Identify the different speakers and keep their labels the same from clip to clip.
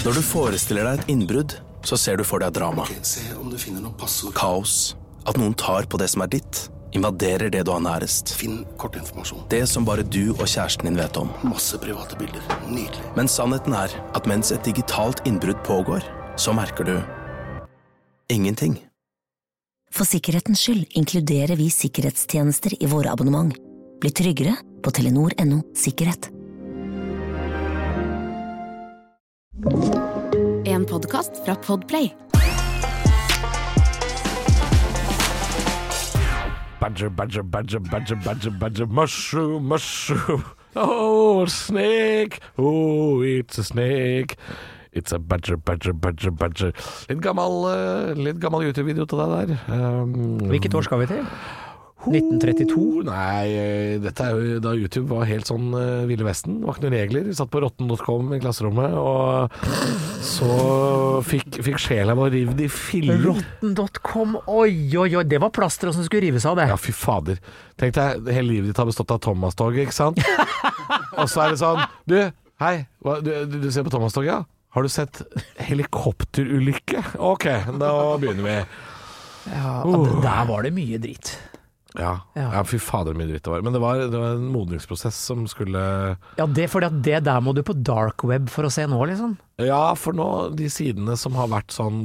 Speaker 1: Når du forestiller deg et innbrudd, så ser du for deg drama.
Speaker 2: Se om du finner noe passord.
Speaker 1: Kaos. At noen tar på det som ditt. Invaderer det du har nærest.
Speaker 2: Finn kortinformasjon.
Speaker 1: Det som bare du og kjæresten din vet om.
Speaker 2: Masse private bilder. Nydelig.
Speaker 1: Men sannheten at mens et digitalt innbrudd pågår, så merker du ingenting.
Speaker 3: For sikkerhetens skyld inkluderer vi sikkerhetstjenester i våre abonnement. Bli tryggere på Telenor.no sikkerhet.
Speaker 4: En podcast fra Podplay.
Speaker 5: Badger, mushroom. Oh, snake. Oh, it's a snake. It's a badger. Litt gammel YouTube-video til deg der.
Speaker 6: Hvilket år skal vi til? 1932?
Speaker 5: Nei, dette jo da YouTube var helt sånn Ville Vesten. Det var ikke noen regler. Vi satt på rotten.com i klasserommet, og så fikk sjela vår rivd i filler.
Speaker 6: Rotten.com, oi, det var plasteret som skulle rives av det.
Speaker 5: Ja, fy fader. Tenk deg, hele livet ditt har bestått av Thomas-toget, ikke sant? Og så det sånn, du, hei, du ser på Thomas-toget, ja? Har du sett helikopterulykke? Ok, da begynner vi.
Speaker 6: Ja, der var det mye dritt.
Speaker 5: Ja, fy fader mye dritt det var. Men det var en modningsprosess som skulle...
Speaker 6: Ja, fordi at det der må du på dark web for å se nå, liksom.
Speaker 5: Ja, for nå, de sidene som har vært sånn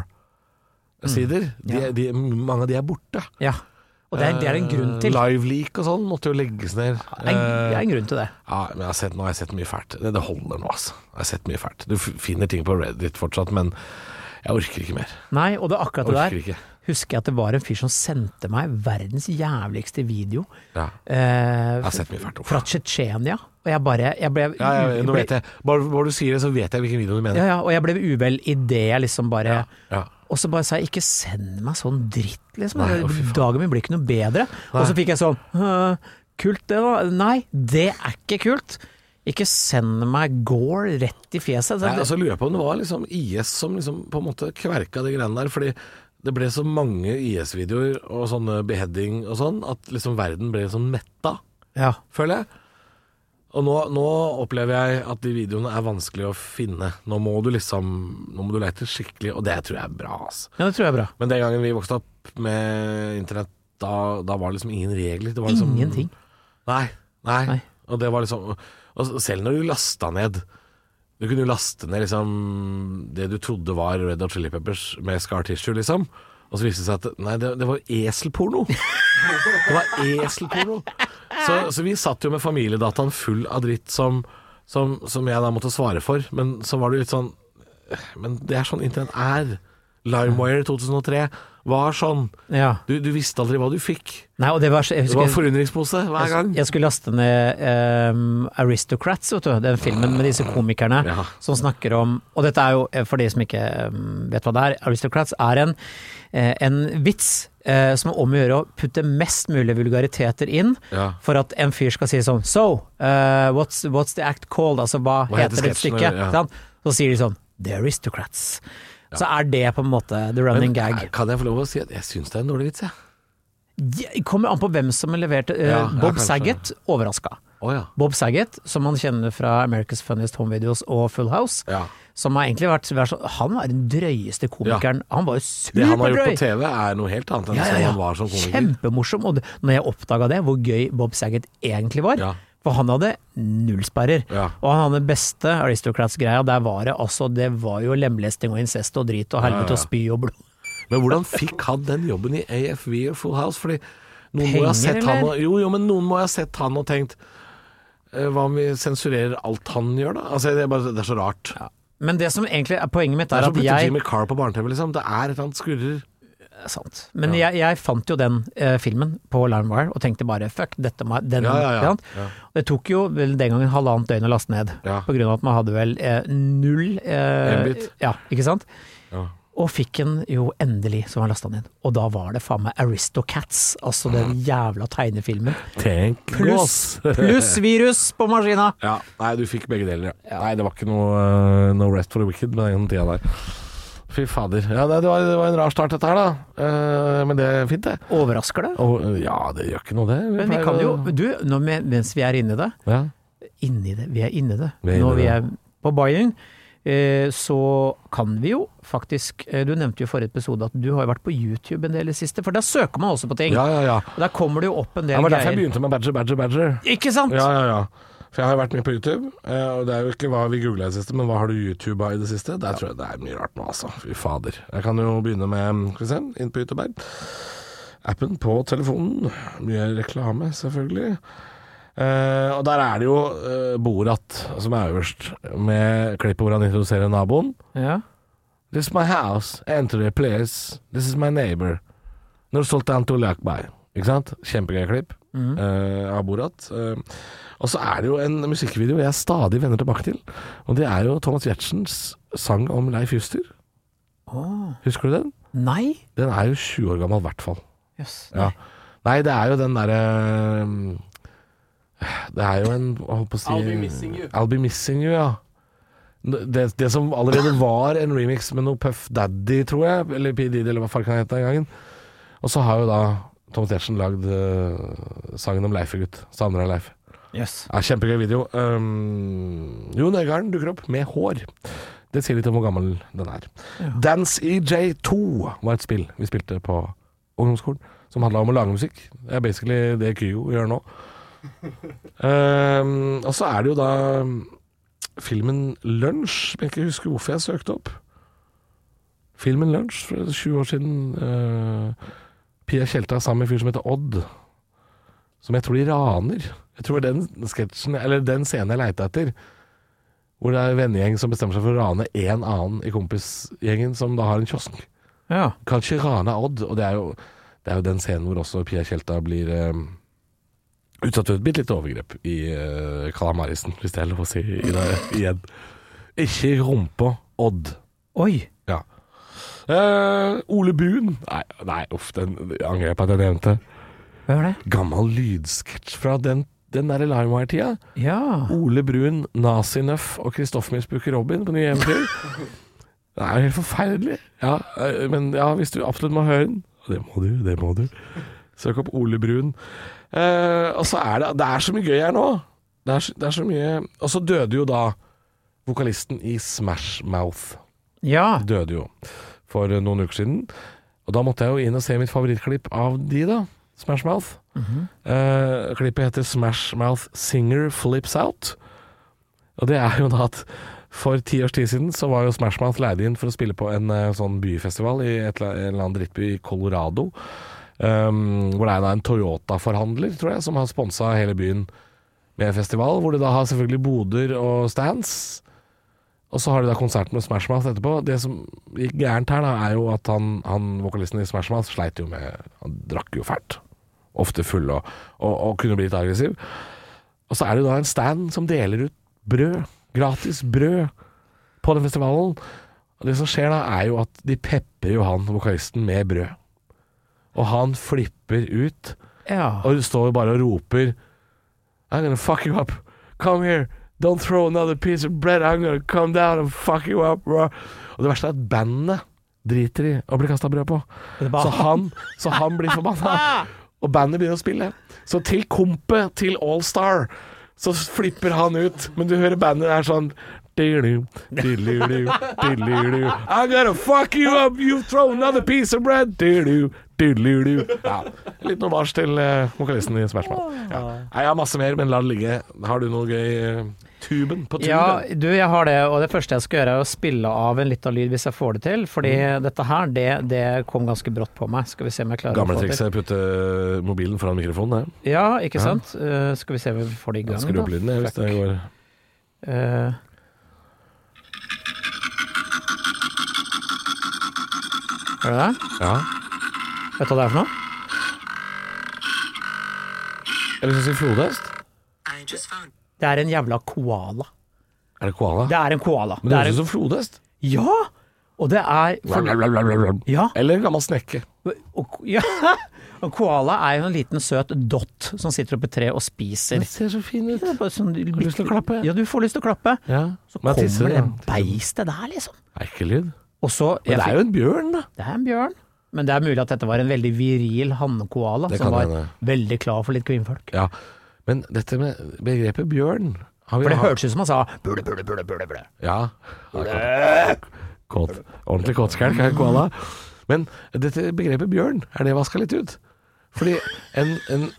Speaker 5: gore-sider, mange av de borte.
Speaker 6: Ja, og det er en grunn til.
Speaker 5: Live-leak og sånn måtte jo legges ned.
Speaker 6: Det er en grunn til det.
Speaker 5: Ja, men nå har jeg sett mye fælt. Det holder nå, altså. Jeg har sett mye fælt. Du finner ting på Reddit fortsatt, men jeg orker ikke mer.
Speaker 6: Nei, og det er akkurat det der.
Speaker 5: Ikke.
Speaker 6: Husker jeg at det var en fyr som sendte meg verdens jævligste video.
Speaker 5: Ja, jeg har sett mye fælt.
Speaker 6: Fra Tsjetsjenia. Og jeg ble...
Speaker 5: nå vet jeg. Bare du sier det, så vet jeg hvilken video du mener.
Speaker 6: Ja, og jeg ble uvel i det jeg liksom bare...
Speaker 5: Ja.
Speaker 6: Og så bare sa jeg, ikke send meg sånn dritt, liksom. Dagen min blir ikke noe bedre. Nei. Og så fikk jeg sånn, kult det da. Nei, det er ikke kult. Ikke send meg gore rett i fjeset.
Speaker 5: Nei, altså lurer jeg på om det var liksom IS som liksom på en måte kverka de greiene der, fordi det ble så mange IS-videoer og sånne beheading og sånn, at liksom verden ble sånn metta, føler jeg. Og nå opplever jeg at de videoene er vanskelig å finne. Nå må du lete skikkelig, og det tror jeg er bra, altså.
Speaker 6: Ja, det tror jeg er bra.
Speaker 5: Men den gangen vi vokste opp med internett, da var det liksom ingen regler. Det var liksom,
Speaker 6: ingenting.
Speaker 5: Nei. Og det var liksom, og selv når du lastet ned, du kunne jo laste ned liksom det du trodde var Red Hot Chili Peppers med Scar Tissue, liksom. Og så viste det seg at nei, det var eselporno. Det var eselporno. Så vi satt jo med familiedataen full av dritt som jeg da måtte svare for. Men så var det litt sånn, men det er sånn internett er. LimeWire 2003 var sånn. Ja. Du visste aldri hva du fikk.
Speaker 6: Nei, og det var
Speaker 5: forundringspose hver gang.
Speaker 6: Jeg skulle laste ned Aristocrats, vet du, den filmen med disse komikerne som snakker om, og dette er jo, for de som ikke vet hva det er, Aristocrats er en vits som er om å gjøre å putte mest mulig vulgariteter inn for at en fyr skal si sånn, what's the act called? Altså, hva heter det stykket? Så sier de sånn, The Aristocrats. Så er det på en måte the running gag.
Speaker 5: Kan jeg få lov å si at jeg synes det er en dårlig vits,
Speaker 6: kommer an på hvem som leverte. Bob Saget overrasket. Bob Saget, som man kjenner fra America's Funniest Home Videos og Full House, som har egentlig vært han var den drøyeste komikeren. Han var jo superdrøy.
Speaker 5: Det han har gjort på TV er noe helt annet enn som han var som komiker.
Speaker 6: Kjempemorsom. Og når jeg oppdaget det, hvor gøy Bob Saget egentlig var, for han hadde nullsperrer. Og han hadde beste Aristocrats-greia, det var jo lemlesting og incest og drit og helvete og spy og blod.
Speaker 5: Men hvordan fikk han den jobben i AFV og Full House? Fordi noen må ha sett han og, men noen må ha sett han og tenkt hva om vi sensurerer alt han gjør da? Altså det er så rart.
Speaker 6: Men det som egentlig er poenget mitt
Speaker 5: er at jeg... Jimmy Carr på barne-TV liksom, det er et eller annet skurrer.
Speaker 6: Sant. Men jeg fant jo den filmen på LimeWire og tenkte bare, fuck, dette må den. Det tok jo vel den gangen 1,5 døgn å laste ned, på grunn av at man hadde vel 0 ikke sant? Og fikk den jo endelig som var lastet ned. Og da var det faen meg Aristocats, altså den jævla tegnefilmen. Pluss virus på maskina.
Speaker 5: Nei, du fikk begge deler. Nei, det var ikke noe no rest for the wicked med den tida der. Fy fader. Ja, det var en rar start dette her da. Men det er fint det.
Speaker 6: Overrasker det?
Speaker 5: Ja, det gjør ikke noe det.
Speaker 6: Men vi kan jo, mens vi er inne i det, vi er inne i det. Når vi er på Bayern, så kan vi jo faktisk, du nevnte jo i forrige episode at du har jo vært på YouTube en del i siste, for der søker man også på ting.
Speaker 5: Ja.
Speaker 6: Og der kommer det jo opp en del
Speaker 5: greier. Det var
Speaker 6: greier.
Speaker 5: derfor jeg begynte med Badger.
Speaker 6: Ikke sant?
Speaker 5: Ja. For jeg har jo vært mye på YouTube, og det er jo ikke hva vi googlet i det siste, men hva har du YouTubet i det siste? Der tror jeg det er mye rart nå, altså. Fy fader. Jeg kan jo begynne med, skal vi se, inn på YouTube her. Appen på telefonen. Mye reklame, selvfølgelig. Og der er det jo Borat som er øverst, med klippet hvor han introduserer naboen.
Speaker 6: Ja.
Speaker 5: This is my house, enter the place, this is my neighbor. Når Sultan Tulakbay. Ikke sant? Kjempegøy klipp av Borat. Og så er det jo en musikkvideo jeg stadig vender tilbake til, og det er jo Thomas Giertsens sang om Leif Juster. Husker du den?
Speaker 6: Nei.
Speaker 5: Den er jo 20 år gammel i hvert fall.
Speaker 6: Yes.
Speaker 5: Ja. Nei, det er jo den derre det er jo en, hva holdt på å si, I'll Be Missing You, ja. Det som allerede var en remix med noe Puff Daddy, tror jeg, eller P. Diddy, eller hva faen kan hete den gangen. Og så har jo da Thomas Giertsen lagd sangen om Leif-gutt, Savner av Leif.
Speaker 6: Yes.
Speaker 5: Ja, kjempegøy video. Jon Øigarden dukker opp med hår. Det sier litt om hvor gammel den er. Ja. Dance EJ2 var et spill vi spilte på ungdomsskolen, som handlet om å lage musikk. Det er basically det Kygo gjør nå. Og så er det jo da filmen Lunsj, som jeg ikke husker hvorfor jeg søkte opp. Filmen Lunsj, for 20 år siden. Pia Tjelta sammen med en fyr som heter Odd, som jeg tror de raner. Jeg tror den sketsjen, eller den scenen jeg leter etter, hvor det er en vennegjeng som bestemmer seg for å rane en annen i kompisgjengen som da har en kiosk.
Speaker 6: Ja.
Speaker 5: Kanskje rane Odd, og det er jo den scenen hvor også Pia Tjelta blir utsatt for et bitte litt overgrep i Kalamarisen, hvis det er lov å si i det igjen. Ikke rumpa Odd.
Speaker 6: Oi.
Speaker 5: Ja. Ole Buun. Nei, den angrer jeg på at jeg nevnte.
Speaker 6: Hva var det?
Speaker 5: Gammel lydsketsj fra den der LimeWire-tida.
Speaker 6: Ja. Ole
Speaker 5: Brun, Nazi-Nøff og Kristoffer-misbruker Robin på Nye Eventyr. Det er jo helt forferdelig. Ja, men ja, hvis du absolutt må høre den, det må du. Søk opp Ole Brun. Og så det er så mye gøy her nå. Det er så mye. Og så døde jo da vokalisten i Smash Mouth.
Speaker 6: Ja.
Speaker 5: Døde jo for noen uker siden. Og da måtte jeg jo inn og se mitt favorittklipp av de da. Smash Mouth. Klippet heter Smash Mouth Singer Flips Out. Og det er jo da at for 10 års tid siden så var jo Smash Mouth leid inn for å spille på en sånn byfestival i en eller annen drittby i Colorado, hvor det er da en Toyota-forhandler, tror jeg, som har sponset hele byen med en festival, hvor det da har selvfølgelig boder og stands. Og så har de da konserten med Smash Mouth etterpå. Det som gikk gærent her da, er jo at han vokalisten i Smash Mouth sleit jo med, han drakk jo fælt. Ofte full og kunne bli litt aggressiv. Og så er det jo da en stand som deler ut brød, gratis brød, på den festivalen. Og det som skjer da er jo at de pepper jo han, vokalisten, med brød. Og han flipper ut, og står jo bare og roper I'm gonna fuck you up, come here. Don't throw another piece of bread, I'm gonna come down and fuck you up, bro. Og det verste er at bandet driter i å bli kastet brød på. Så han blir forbanna. Og bandet begynner å spille. Så til kompet, til All Star, så flipper han ut. Men du hører bandet er sånn I'm gonna fuck you up, you throw another piece of bread. Ja, litt nommage til vokalisten i Smash Mouth. Ja. Jeg har masse mer, men la det ligge. Har du noe gøy tuben på tuben?
Speaker 6: Ja, jeg har det, og det første jeg skal gjøre er å spille av en litt av lyd hvis jeg får det til, fordi dette her, det kom ganske brått på meg. Skal vi se om jeg klarer
Speaker 5: gamle
Speaker 6: å få det til.
Speaker 5: Gamle triks, putte mobilen foran mikrofonen, det.
Speaker 6: Ja, ikke sant? Skal vi se om vi får det i gang.
Speaker 5: Skru opp lyden, hvis det går.
Speaker 6: Hører du det?
Speaker 5: Ja.
Speaker 6: Vet du hva det er for noe?
Speaker 5: Eller så sier flodhest?
Speaker 6: Det er en jævla koala.
Speaker 5: Er det koala?
Speaker 6: Det er en koala.
Speaker 5: Men det høres ut som flodhest.
Speaker 6: Ja! Og det er ja.
Speaker 5: Eller en gammel snekke.
Speaker 6: Ja. Og koala er jo en liten søt dott som sitter oppe i tre og spiser.
Speaker 5: Det ser så fin ut.
Speaker 6: Ja, sånn,
Speaker 5: har du lyst til å klappe?
Speaker 6: Ja, du får lyst til å klappe.
Speaker 5: Ja.
Speaker 6: Så kommer det beistet der, liksom.
Speaker 5: Ekkel lyd.
Speaker 6: Men
Speaker 5: det er jo en bjørn, da.
Speaker 6: Det er en bjørn. Men det er mulig at dette var en veldig viril hannekoala som var veldig klar for litt kvinnfolk.
Speaker 5: Ja, men dette med begrepet bjørn
Speaker 6: For det hørtes ut som han sa burde.
Speaker 5: Ja. Kåt. Ordentlig kåtskjelk er koala. Men dette begrepet bjørn, er det vasket litt ut? Fordi en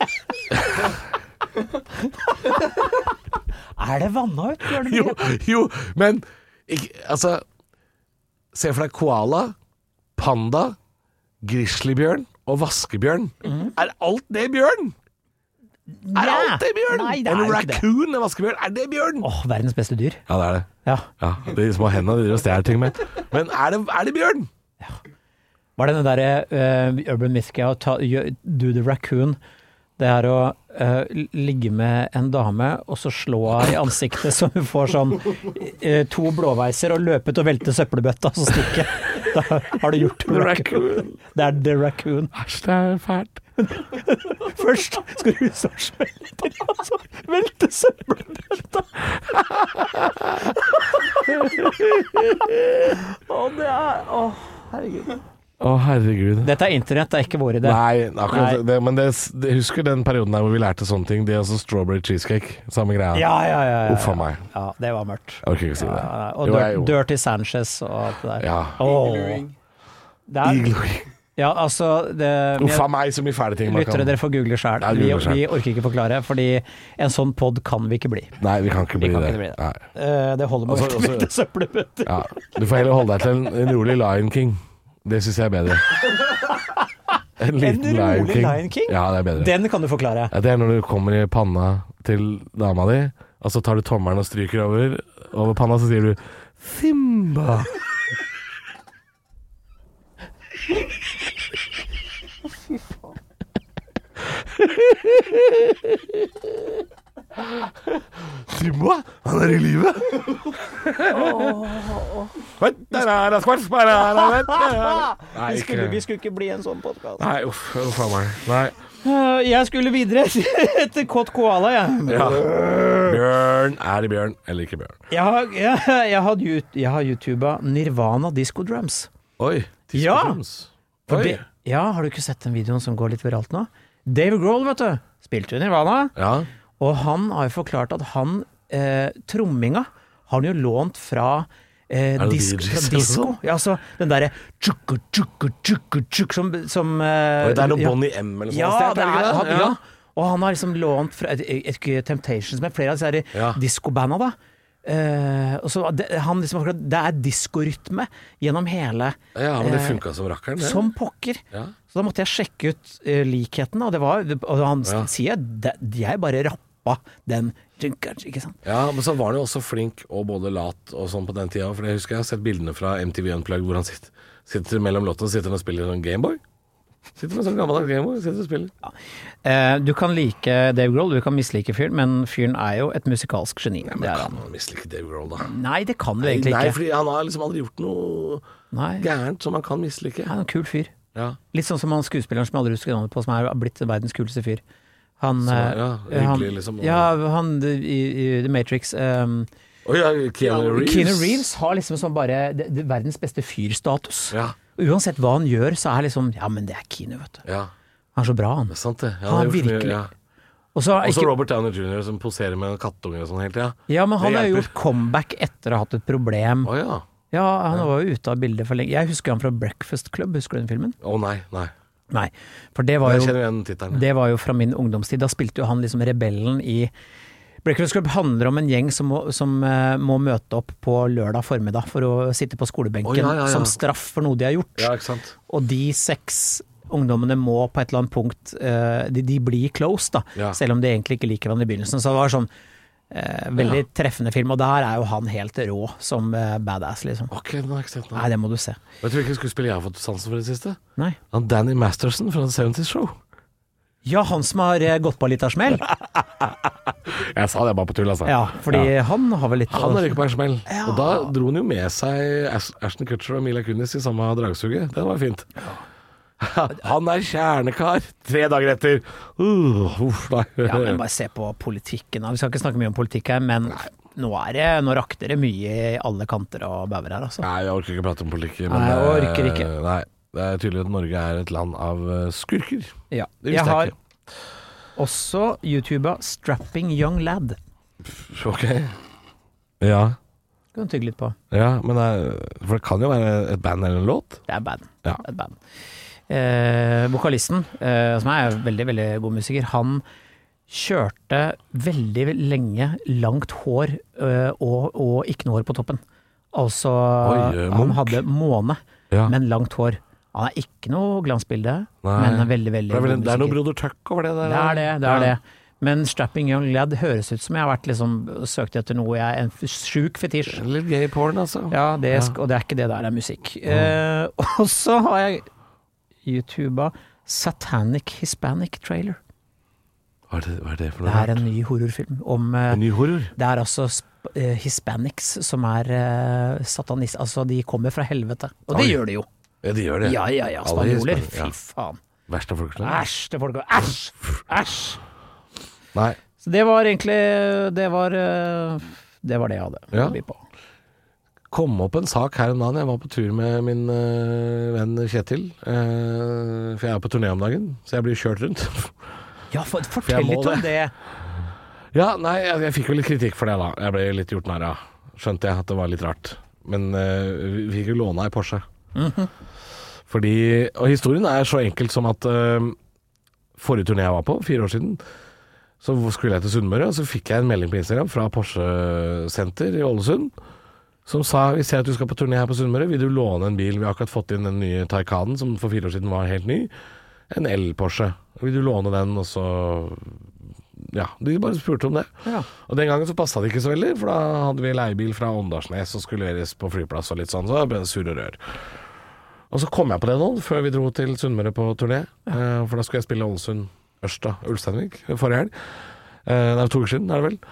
Speaker 6: Er det vannet ut, bjørnebegrepet?
Speaker 5: Jo, men altså, se for deg koala, panda, grizzlybjørn og vaskebjørn. Er alt det bjørn? Er alt det bjørn?
Speaker 6: Nei, det er
Speaker 5: en
Speaker 6: jo ikke det.
Speaker 5: raccoon, en vaskebjørn, er det bjørn?
Speaker 6: Verdens beste dyr.
Speaker 5: Ja, det er det.
Speaker 6: Ja.
Speaker 5: De små hendene de driver og stjeler ting med. Men er det bjørn?
Speaker 6: Var det den der Urban Mythia, do the raccoon, det er å ligge med en dame og så slå henne i ansiktet så hun får sånn 2 blåveiser og løpe ut og velte søppelbøtta og så stikke. Da har du gjort the raccoon. Det er the raccoon.
Speaker 5: Æsj, det er fælt.
Speaker 6: Først skal du så smelle til og så velte søppelbøtta. Herregud.
Speaker 5: Herregud.
Speaker 6: Dette er internett, det er ikke vår idé.
Speaker 5: Nei, akkurat det, men husker den perioden der hvor vi lærte sånne ting. Det er altså strawberry cheesecake, samme greia.
Speaker 6: Ja.
Speaker 5: Uff a meg.
Speaker 6: Ja, det var mørkt.
Speaker 5: Jeg orker ikke si det.
Speaker 6: Og Dirty Sanchez og alt det der.
Speaker 5: Ja.
Speaker 6: Eagle Ring. Ja, altså
Speaker 5: Uff a meg, så mye fæle ting man kan.
Speaker 6: Lyttere, dere får google selv. Vi orker ikke forklare, fordi en sånn podd kan vi ikke bli.
Speaker 5: Nei, vi kan ikke bli det.
Speaker 6: Nei. Det holder med å velte søppelbøtter.
Speaker 5: Ja, du får heller holde deg til en rolig Lion King. Det synes jeg er bedre. En liten Lion King? Ja, det er bedre.
Speaker 6: Den kan du forklare.
Speaker 5: Ja, det er når du kommer i panna til dama di, og så tar du tommelen og stryker over panna, så sier du Simba. Simba, han er i livet.
Speaker 6: Vi skulle ikke bli en sånn podcast.
Speaker 5: Nei, uff a meg. Nei.
Speaker 6: Jeg skulle videre etter kåt koala, jeg.
Speaker 5: Ja. Bjørn, er det bjørn eller ikke bjørn?
Speaker 6: Jeg har YouTuba Nirvana Disco Drums.
Speaker 5: Oi, Disco Drums. Oi.
Speaker 6: Har du ikke sett den videoen som går litt viralt nå? Dave Grohl, vet du, spilte jo Nirvana. Ja. Og han har jo forklart at han, tromminga, har han jo lånt fra disco. Ja, altså den derre tjuk som
Speaker 5: det er noe Bonnie M eller sånn sted, er det ikke det?
Speaker 6: Ja. Og han har liksom lånt fra et Temptations med flere av disse her disco-banda da. Og så han liksom, det er diskorytme gjennom hele
Speaker 5: men det funket som rakkeren det.
Speaker 6: Som pokker så da måtte jeg sjekke ut likheten og han sier jeg bare rappa den ikke sant? Ja,
Speaker 5: men så var han jo også flink og både lat og sånn på den tida, for jeg husker jeg har sett bildene fra MTV Unplugged hvor han sitter mellom låtene og spiller en Gameboy. Sitter med sånn gammel Gameboy, sitter og spiller.
Speaker 6: Du kan like Dave Grohl, du kan mislike fyren, men fyren er jo et musikalsk geni.
Speaker 5: Ja, men kan man mislike Dave Grohl da?
Speaker 6: Nei, det kan du egentlig ikke.
Speaker 5: Nei, fordi han har liksom aldri gjort noe gærent som man kan mislike.
Speaker 6: Han er en kul fyr. Ja. Litt sånn som han skuespilleren som jeg aldri husker navnet på, som er blitt verdens kuleste fyr. Han, hyggelig liksom. Han i The Matrix
Speaker 5: Keanu
Speaker 6: Reeves har liksom sånn bare verdens beste fyrstatus. Uansett hva han gjør, så er liksom men det er Keanu, vet du. Han er så bra, han.
Speaker 5: Det er sant det.
Speaker 6: Han er virkelig Og så
Speaker 5: Robert Downey Jr. som poserer med kattunger og sånn hele tida.
Speaker 6: Ja, men han har jo gjort comeback etter å ha hatt et problem. Ja, han var jo ute av bildet for lenge. Jeg husker han fra Breakfast Club, husker du den filmen? Nei, for det var jo fra min ungdomstid. Da spilte jo han liksom rebellen i Breakfast Club. Handler om en gjeng som må møte opp på lørdag formiddag for å sitte på skolebenken som straff for noe de har gjort.
Speaker 5: Ja, ikke sant?
Speaker 6: Og de 6 ungdommene må på et eller annet punkt de blir close da, selv om de egentlig ikke liker hverandre i begynnelsen. Så det var sånn veldig treffende film, og der er jo han helt rå som badass liksom.
Speaker 5: Ok, det har jeg ikke sett nå.
Speaker 6: Nei, det må du se.
Speaker 5: Vet du hvilken skuespiller jeg har fått sansen for det siste?
Speaker 6: Nei.
Speaker 5: Danny Masterson fra The 70's Show.
Speaker 6: Ja, han som har gått på litt av smell.
Speaker 5: Jeg sa det bare på tull, altså.
Speaker 6: Ja, fordi han har vel litt
Speaker 5: Han har ikke på en smell. Og da dro han jo med seg Ashton Kutcher og Mila Kunis i samme dragsuget. Det var fint. Han er kjernekar 3 dager etter. Nei.
Speaker 6: Men bare se på politikken. Vi skal ikke snakke mye om politikk her, men nå rakter det mye i alle kanter og bauer her, altså.
Speaker 5: Nei, jeg orker ikke prate om politikk.
Speaker 6: Nei, jeg orker ikke.
Speaker 5: Nei, det er tydelig at Norge er et land av skurker.
Speaker 6: Ja. Jeg har også YouTuber Strapping Young Lad.
Speaker 5: Ok. Ja.
Speaker 6: Kan du tygge litt på.
Speaker 5: Ja, men for det kan jo være et band eller en låt.
Speaker 6: Det er band.
Speaker 5: Ja.
Speaker 6: Det er band. Vokalisten, som er veldig, veldig god musiker, han kjørte veldig lenge langt hår og ikke noe hår på toppen. Altså, han hadde måne, men langt hår. Han er ikke noe glansbilde, men er veldig, veldig god musiker.
Speaker 5: Det er noe Broder Tuck over det der.
Speaker 6: Det er det. Men Strapping Young Lad høres ut som jeg har vært søkt etter noe en syk fetisj.
Speaker 5: Litt gay porn, altså.
Speaker 6: Ja, og det er ikke det der, det er musikk. Og så har jeg YouTuba Satanic Hispanic Trailer.
Speaker 5: Hva er det for noe?
Speaker 6: Det er en ny horrorfilm om
Speaker 5: en ny horror?
Speaker 6: Det er altså Hispanics som er satanist, altså de kommer fra helvete. Og det gjør de jo.
Speaker 5: Ja, de gjør det.
Speaker 6: Ja, spanjoler, fy faen.
Speaker 5: Verste folk.
Speaker 6: Æsj!
Speaker 5: Nei.
Speaker 6: Så det var egentlig det var det jeg hadde å by på.
Speaker 5: Kom opp en sak her om dagen. Jeg var på tur med min venn Kjetil. For jeg er på turné om dagen, så jeg blir kjørt rundt.
Speaker 6: Ja, fortell litt om det.
Speaker 5: Ja, nei, jeg fikk jo litt kritikk for det da. Jeg ble litt gjort nær av. Skjønte jeg at det var litt rart. Men vi fikk jo låne ei Porsche. Fordi, og historien er så enkelt som at forrige turné jeg var på, 4 år siden, så skulle jeg til Sunnmøre, og så fikk jeg en melding på Instagram fra Porsche Center i Ålesund, som sa, vi ser at du skal på turné her på Sunnmøre, vil du låne en bil? Vi har akkurat fått inn den nye Taycanen, som for 4 år siden var helt ny, en el-Porsche. Vil du låne den, og så... Ja, de bare spurte om det. Ja. Og den gangen så passet det ikke så veldig, for da hadde vi leiebil fra Åndalsnes og skulle leveres på flyplass og litt sånn, så ble det sur og rør. Og så kom jeg på det nå, før vi dro til Sunnmøre på turné, for da skulle jeg spille Ålesund, Ørsta, Ulsteinvik forrige helg. Det er 2 uker siden, er det vel.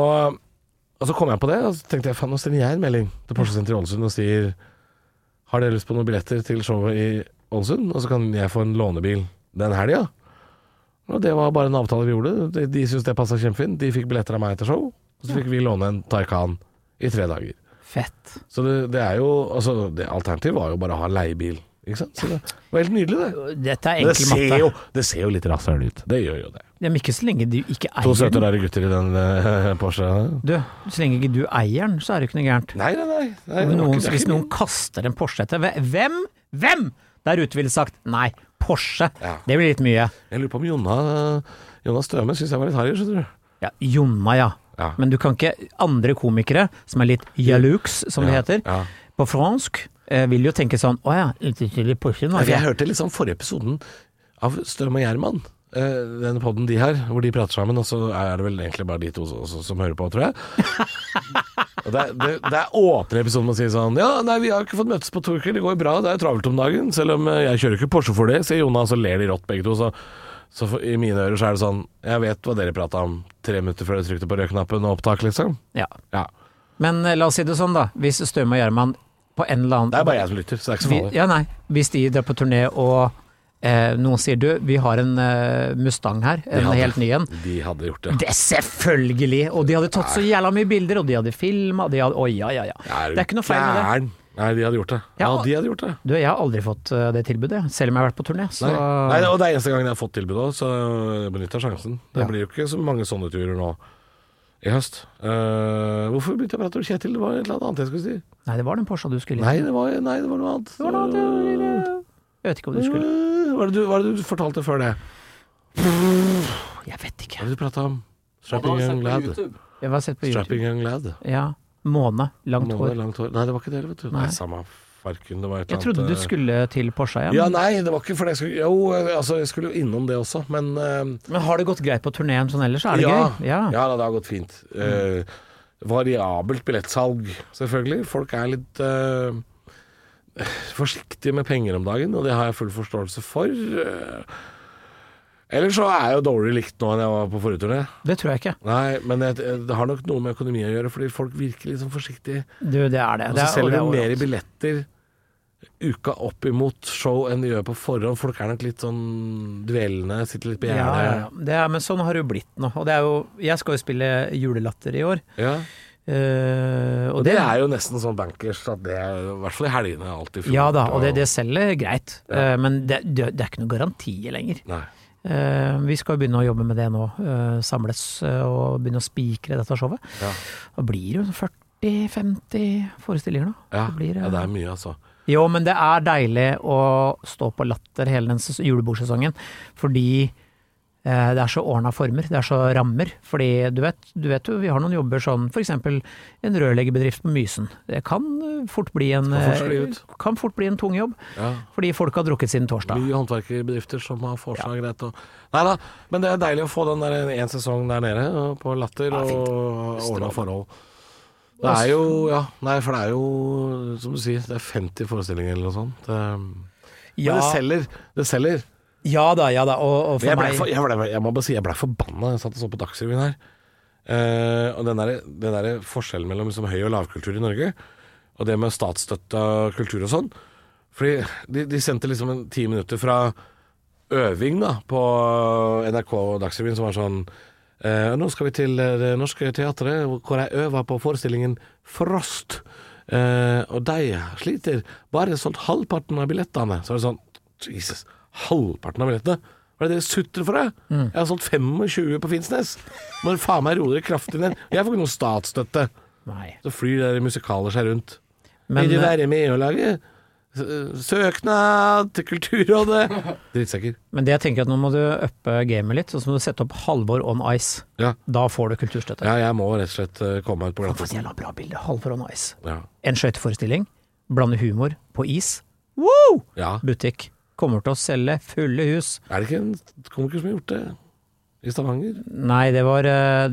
Speaker 5: Og så kom jeg på det, og så tenkte jeg, faen, nå sender jeg en melding til Porsche Center i Ålesund og sier, har dere lyst på noen billetter til showet i Ålesund? Og så kan jeg få en lånebil den helgen. Og det var bare en avtale vi gjorde. De syntes det passet kjempefint. De fikk billetter av meg etter show, og så fikk vi låne en Taycan i 3 dager.
Speaker 6: Fett.
Speaker 5: Så det er jo, altså, det alternativet var jo bare å ha en leiebil. Ikke sant? Så det var helt nydelig det.
Speaker 6: Dette er enkel matte.
Speaker 5: Det ser jo litt rasshøl ut. Det gjør jo det.
Speaker 6: Men ikke så lenge du ikke eier
Speaker 5: 2 søte rare gutter i den Porsche.
Speaker 6: Du, så lenge ikke du eier den, så er det ikke noe gærent.
Speaker 5: Nei.
Speaker 6: Hvis noen kaster en Porsche etter, hvem der ute ville sagt, nei, Porsche, det blir litt mye. Jeg
Speaker 5: lurer på om Jonas Støme synes jeg var litt harry, skjønner du.
Speaker 6: Ja, Jonna, ja. Men du kan ikke, andre komikere, som er litt jaloux, som det heter, på fransk, vil jo tenke sånn, litt Porsche nå.
Speaker 5: Jeg hørte litt sånn forrige episoden av Støm og Gjerman, denne podden de har, hvor de prater sammen, og så er det vel egentlig bare de 2 som hører på, tror jeg. Og det er åpne episoden med å si sånn, vi har ikke fått møtes på 2 uker, det går bra, det er travelt om dagen, selv om jeg kjører ikke Porsche for det, sier Jonas, så ler de rått begge 2, så i mine ører så er det sånn, jeg vet hva dere pratet om 3 minutter før dere trykte på rødknappen og opptak, liksom. Ja.
Speaker 6: Men la oss si det sånn da, hvis Støm og Gjerman på en eller annen...
Speaker 5: Det er bare jeg som lytter, så det er ikke så farlig.
Speaker 6: Hvis de drar på turné og noen sier, du, vi har en Mustang her, helt ny en.
Speaker 5: De hadde gjort det.
Speaker 6: Det er selvfølgelig, og de hadde tatt så jævla mye bilder, og de hadde filmet, det er ikke noe feil med det.
Speaker 5: Nei, de hadde gjort det. De hadde gjort det.
Speaker 6: Du, jeg har aldri fått det tilbudet, selv om jeg har vært på turné. Så...
Speaker 5: Nei, og det er eneste gangen jeg har fått tilbudet også, så jeg benytter sjansen. Det blir jo ikke så mange sånne turer nå i høst. Hvorfor begynte jeg å prate om Kjetil? Det var et eller annet jeg skulle si.
Speaker 6: Nei, det var den Porsche du skulle.
Speaker 5: Nei, det var noe annet.
Speaker 6: Jeg vet ikke om du skulle.
Speaker 5: Hva er det du fortalte før det?
Speaker 6: Jeg vet ikke.
Speaker 5: Hva er det du pratet om? Strapping Young Lad.
Speaker 6: Jeg var sett på YouTube.
Speaker 5: Strapping Young Lad.
Speaker 6: Ja, måne, langt hår.
Speaker 5: Nei, det var ikke det, vet du. Nei, samme farken. Det var
Speaker 6: jeg trodde du skulle til Porsche igjen.
Speaker 5: Ja, nei, det var ikke for det jeg skulle. Jo, altså, jeg skulle jo innom det også, men
Speaker 6: har det gått greit på turneen sånn ellers? Er det gøy?
Speaker 5: Ja, det har gått fint. Variabelt billettsalg, selvfølgelig. Folk er litt forsiktige med penger om dagen, og det har jeg full forståelse for. Ellers så er jeg jo dårlig likt nå enn jeg var på forrige turné.
Speaker 6: Det tror jeg ikke.
Speaker 5: Nei, men det har nok noe med økonomi å gjøre, fordi folk virker litt sånn forsiktige.
Speaker 6: Du, det er det.
Speaker 5: Og så selger de mer i billetter uka opp imot show enn de gjør på forhånd. Folk er nok litt sånn dvelende, sitter litt på gjerdet.
Speaker 6: Ja. Men sånn har det jo blitt nå. Og det er jo, jeg skal jo spille Julelatter i år.
Speaker 5: Ja. Og det er jo nesten sånn bankers at det er i hvert fall i helgene alltid fullt.
Speaker 6: Ja da, og det selger greit. Men det er ikke noe garanti lenger.
Speaker 5: Nei.
Speaker 6: Vi skal jo begynne å jobbe med det nå, samles og begynne å spikre dette showet. Ja. Da blir det jo 40-50 forestillinger da.
Speaker 5: Ja, det er mye altså.
Speaker 6: Jo, men det er deilig å stå på Latter hele den julebordsesongen, fordi det er så ordnet former, det er så rammer, fordi du vet jo, vi har noen jobber sånn, for eksempel en rørleggerbedrift på Mysen. Det kan fort bli en tung jobb, fordi folk har drukket siden torsdag.
Speaker 5: Mye håndverkerbedrifter som har forslag greit. Neida, men det er deilig å få den der en sesong der nede på Latter og ordnet forhold. Det er jo, for det er jo, som du sier, det er 50 forestillinger eller noe sånt. Men det selger.
Speaker 6: Ja da, og for meg...
Speaker 5: Jeg må bare si, jeg ble forbannet. Jeg satt og så på Dagsrevyen her. Og den der forskjellen mellom liksom høy- og lavkultur i Norge, og det med statsstøtta kultur og sånn. Fordi de sendte liksom 10 minutter fra øving da, på NRK Dagsrevyen, som var sånn nå skal vi til Det Norske Teatret, hvor jeg øver på forestillingen Frost. Og de sliter bare solgt halvparten av billettene. Så er det sånn, Jesus, halvparten av billettene? Hva er det sutter for deg? Jeg har solgt 25 på Finnsnes. Må du faen meg roe deg kraftig ned. Jeg får ikke noe statsstøtte.
Speaker 6: Nei.
Speaker 5: Så flyr der musikaler seg rundt. Vil du være med og lage søknad til Kulturrådet? Drittsekker.
Speaker 6: Men det jeg tenker at nå må du uppe gamet litt, så må du sette opp Halvor on Ice.
Speaker 5: Ja.
Speaker 6: Da får du kulturstøtte.
Speaker 5: Ja, jeg må rett og slett komme ut på glatt.
Speaker 6: For et jævla bra bilde, Halvor on Ice.
Speaker 5: Ja.
Speaker 6: En skøyteforestilling, blande humor på is. Woo!
Speaker 5: Ja.
Speaker 6: Butikk. Kommer til å selge fulle hus.
Speaker 5: Er det ikke en komiker som har gjort det i Stavanger?
Speaker 6: Nei, det var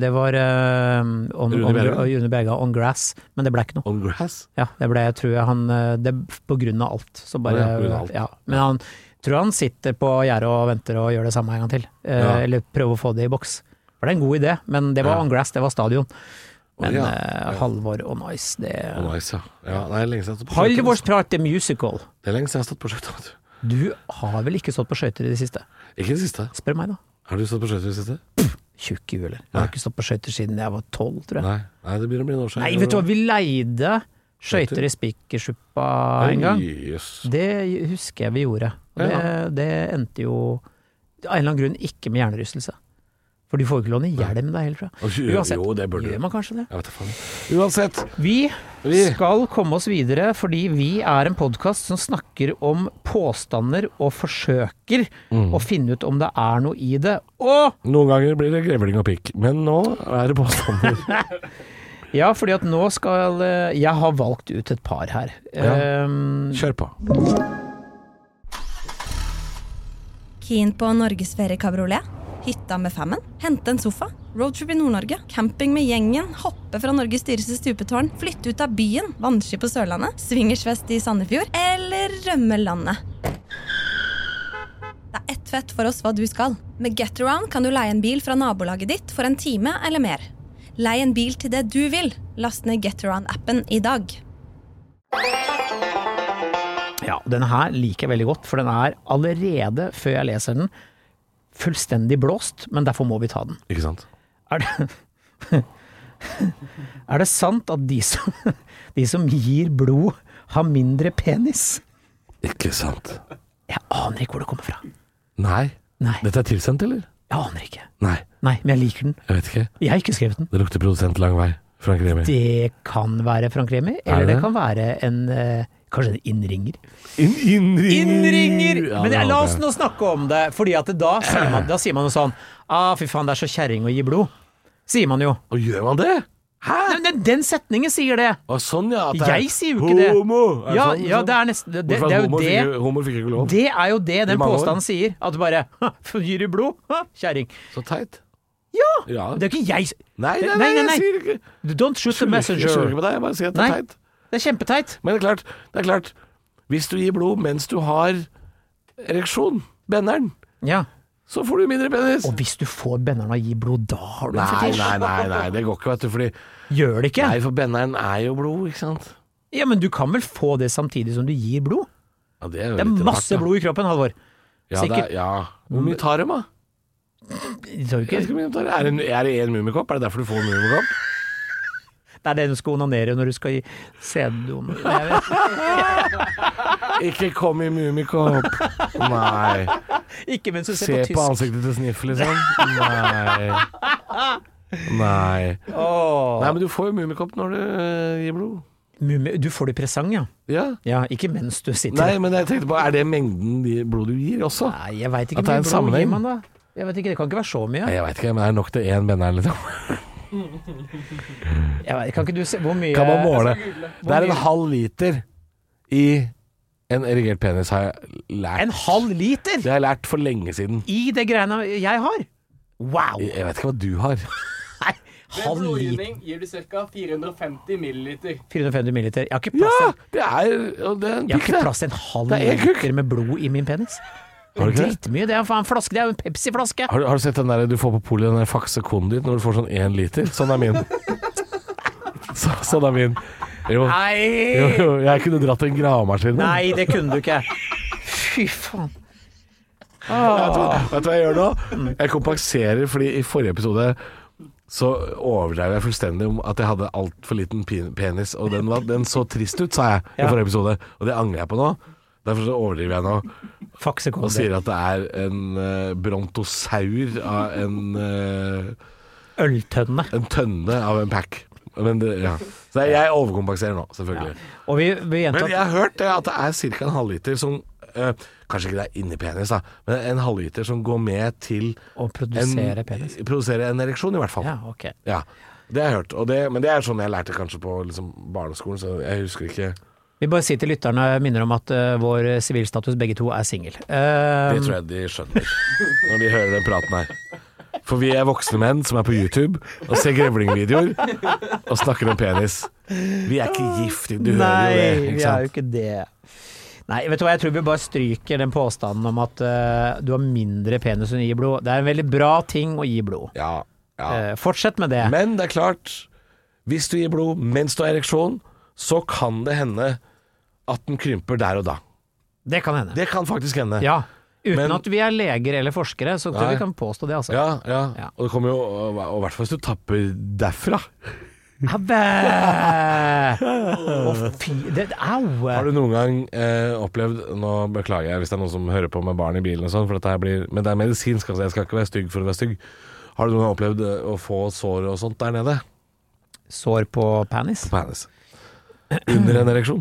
Speaker 6: Rune Berga on Grass, men det ble ikke noe.
Speaker 5: On Grass?
Speaker 6: Ja, det ble, tror jeg han, det på grunn av alt. Så bare, ja, men han tror han sitter på gjerdet og venter og gjør det samme en gang til. Eller prøver å få det i boks. For det er en god idé, men det var on Grass, det var stadion. Men Halvor on Ice, det...
Speaker 5: On Ice, ja. Nei, lenge siden jeg har stått på
Speaker 6: skøyter. Halvorsprat the musical.
Speaker 5: Det er lenge siden jeg har stått på skøyter.
Speaker 6: Du har vel ikke stått på skøyter i det siste?
Speaker 5: Ikke i det siste.
Speaker 6: Spør meg da.
Speaker 5: Har du stått på skøyter i det siste?
Speaker 6: Tjukk i huler. Jeg har ikke stått på skøyter siden jeg var 12, tror jeg.
Speaker 5: Nei, det begynner å bli en år siden.
Speaker 6: Nei, vet du hva, vi leide skøyter i Spikersuppa en gang.
Speaker 5: Yes.
Speaker 6: Det husker jeg vi gjorde. Det endte jo av en eller annen grunn ikke med hjernerystelse. For du får ikke låne hjelm da heller, tror jeg. Uansett,
Speaker 5: jo, det burde du.
Speaker 6: Gjør man kanskje det?
Speaker 5: Jeg vet ikke. Uansett.
Speaker 6: Vi skal komme oss videre, fordi vi er en podcast som snakker om påstander og forsøker å finne ut om det er noe i det. Og
Speaker 5: noen ganger blir det grevling og pikk, men nå er det påstander.
Speaker 6: Ja, fordi at nå skal jeg har valgt ut et par her.
Speaker 5: Kjør på.
Speaker 7: Keen på Norgesferie kabriolet? Hytta med fammen, hente en sofa, roadtrip i Nord-Norge, camping med gjengen, hoppe fra Norges dyreste stupetårn, flytte ut av byen, vannski på Sørlandet, swingersfest i Sandefjord, eller rømme landet. Det er ett fett for oss hva du skal. Med GetAround kan du leie en bil fra nabolaget ditt for en time eller mer. Leie en bil til det du vil. Last ned GetAround-appen i dag.
Speaker 6: Ja, denne her liker jeg veldig godt, for den er allerede, før jeg leser den, fullstendig blåst, men derfor må vi ta den.
Speaker 5: Ikke sant?
Speaker 6: Er det sant at de som gir blod har mindre penis?
Speaker 5: Ikke sant.
Speaker 6: Jeg aner ikke hvor det kommer fra.
Speaker 5: Nei. Dette er tilsendt, eller?
Speaker 6: Jeg aner ikke.
Speaker 5: Nei,
Speaker 6: men jeg liker den.
Speaker 5: Jeg vet ikke.
Speaker 6: Jeg har ikke skrevet den.
Speaker 5: Det lukter produsent lang vei. Frank Remi.
Speaker 6: Det kan være Frank Remi, eller det kan være kanskje en innringer.
Speaker 5: Innringer!
Speaker 6: Ja, men la oss nå snakke om det, fordi at da sier man jo sånn, fy faen, det er så kjerring å gi blod. Sier man jo.
Speaker 5: Og gjør man det? Hæ?
Speaker 6: Den setningen sier det.
Speaker 5: Sånn, ja.
Speaker 6: Jeg sier jo ikke det.
Speaker 5: Homo!
Speaker 6: Ja, det er nesten, det er jo det.
Speaker 5: Homo fikk ikke lov.
Speaker 6: Det er jo det den påstanden sier. At du bare, gir du blod? Kjerring.
Speaker 5: Så teit.
Speaker 6: Ja, det er ikke jeg.
Speaker 5: Nei, jeg sier ikke.
Speaker 6: Don't shoot the messenger.
Speaker 5: Jeg skjønner ikke på deg, jeg bare sier at det er teit.
Speaker 6: Det er kjempeteit.
Speaker 5: Men det er klart, hvis du gir blod mens du har ereksjon, benneren, så får du mindre penis.
Speaker 6: Og hvis du får benneren og gir blod, da har du en fetisj.
Speaker 5: Nei, det går ikke, vet du, fordi...
Speaker 6: Gjør det ikke?
Speaker 5: Nei, for benneren er jo blod, ikke sant?
Speaker 6: Ja, men du kan vel få det samtidig som du gir blod?
Speaker 5: Ja, det er
Speaker 6: masse blod i kroppen, Halvor.
Speaker 5: Hvor mye tar de, da? Er det en mumikopp? Er det derfor du får en mumikopp?
Speaker 6: Det er det du skal onanere når du skal gi sæddom.
Speaker 5: Ikke kom i mumikopp. Nei.
Speaker 6: Ikke mens du ser
Speaker 5: Se
Speaker 6: på tysk.
Speaker 5: på ansiktet til Sniff, liksom. Nei. Nei, men du får jo mummikopp når du gir blod.
Speaker 6: Du får det i presang, ja.
Speaker 5: Ja.
Speaker 6: Ikke mens du sitter.
Speaker 5: Nei, men jeg tenkte på, er det mengden blod du gir også?
Speaker 6: Nei, jeg vet ikke
Speaker 5: At det er en
Speaker 6: hvor mye blod
Speaker 5: sammenheng?
Speaker 6: gir man da. Jeg vet ikke, det kan ikke være så mye.
Speaker 5: Nei, jeg vet ikke, men det er nok til én benner, liksom.
Speaker 6: Kan ikke du se hvor mye...
Speaker 5: Kan man måle? Det er en halv liter i en erigert penis, har jeg lært.
Speaker 6: En halv liter?
Speaker 5: Det har jeg lært for lenge siden.
Speaker 6: I det greiene jeg har? Wow!
Speaker 5: Jeg vet ikke hva du har.
Speaker 6: Nei,
Speaker 8: Ved blodgivning gir du ca. 450 milliliter.
Speaker 6: 450 milliliter. Jeg har ikke plass til
Speaker 5: det er en
Speaker 6: Jeg har ikke plass til en halv
Speaker 5: Det er en kukk.
Speaker 6: liter med blod i min penis.
Speaker 5: Har du ikke det?
Speaker 6: Drittmye. Det er en flaske. Det er jo en Pepsi-flaske.
Speaker 5: Har du sett den der du får på polet, den der Faxe Kondit, når du får sånn 1 liter? Sånn er min. Sånn er min. Jo, jeg kunne dratt en gravemaskin.
Speaker 6: Nei, det kunne du ikke. Fy faen.
Speaker 5: Vet du hva jeg gjør nå? Jeg kompenserer, fordi i forrige episode så overdrev jeg fullstendig om at jeg hadde alt for liten penis, og den så trist ut, sa jeg i forrige episode, og det angrer jeg på nå. Derfor så overdriver jeg nå og sier at det er en brontosaur av en
Speaker 6: øltønne.
Speaker 5: En tønne av en pack. Men så jeg overkompenserer nå, selvfølgelig.
Speaker 6: Og vi
Speaker 5: Men jeg har hørt det at det er ca. en halvliter som kanskje ikke det er inni penis, da, men en halvliter som går med til
Speaker 6: å produsere penis.
Speaker 5: Produsere en ereksjon, i hvert fall.
Speaker 6: Ja, ok.
Speaker 5: Ja, det har jeg hørt. Men det er sånn jeg lærte kanskje på liksom, barneskolen, så jeg husker ikke.
Speaker 6: Vi bare sier til lytterne, minner om at vår sivilstatus begge to er single.
Speaker 5: Det tror jeg de skjønner når de hører den praten her. For vi er voksne menn som er på YouTube og ser grevlingvideoer og snakker om penis. Vi er ikke gift, du hører jo det,
Speaker 6: Nei,
Speaker 5: ikke
Speaker 6: vi
Speaker 5: sant?
Speaker 6: er jo ikke det. Nei, vet du hva, jeg tror vi bare stryker den påstanden om at du har mindre penis enn å gi blod. Det er en veldig bra ting å gi blod.
Speaker 5: Ja.
Speaker 6: Fortsett med det.
Speaker 5: Men det er klart, hvis du gir blod mens du har ereksjon, så kan det hende at den krymper der og da.
Speaker 6: Det kan hende.
Speaker 5: Det kan faktisk hende.
Speaker 6: Ja, uten at vi er leger eller forskere, så tror vi kan påstå det, altså.
Speaker 5: Ja. Og det kommer jo, og i hvert fall hvis du tapper derfra.
Speaker 6: Abbe! Fy, au!
Speaker 5: Har du noen gang opplevd, nå beklager jeg hvis det er noen som hører på med barn i bilen og sånn, for dette her men det er medisinsk, altså jeg skal ikke være stygg for å være stygg. Har du noen gang opplevd å få sår og sånt der nede?
Speaker 6: Sår på penis?
Speaker 5: På penis. Under en ereksjon?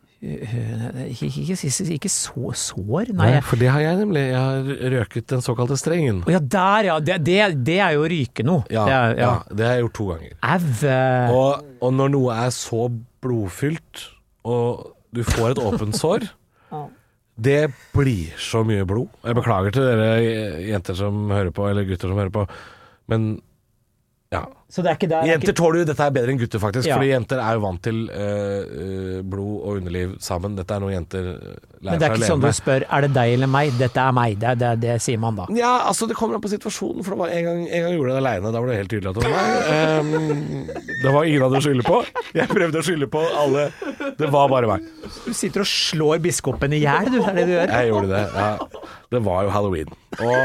Speaker 6: Ikke så sår, nei.
Speaker 5: Nei, for det har jeg nemlig. Jeg har røket den såkalte strengen.
Speaker 6: Ja, der, ja. Det er jo å ryke noe.
Speaker 5: Ja, det har jeg gjort 2 ganger. Og når noe er så blodfylt, og du får et åpent sår, det blir så mye blod. Jeg beklager til dere jenter som hører på, eller gutter som hører på, men ja.
Speaker 6: Så det er ikke der,
Speaker 5: jenter tåler jo dette er bedre enn gutter, faktisk. Fordi jenter er jo vant til blod og underliv sammen. Dette er noe jenter lærer fra å leve med.
Speaker 6: Men det er ikke sånn du spør, er det deg eller meg? Dette er meg. Det sier man da.
Speaker 5: Ja, altså det kommer an på situasjonen. For det var en gang gjorde jeg det alene. Da var det helt tydelig at det var meg. Det var ingen av dere å skylde på. Jeg prøvde å skylde på alle. Det var bare meg.
Speaker 6: Du sitter og slår biskopen i hjel, du. Er det du gjør?
Speaker 5: Jeg gjorde det, ja. Det var jo Halloween.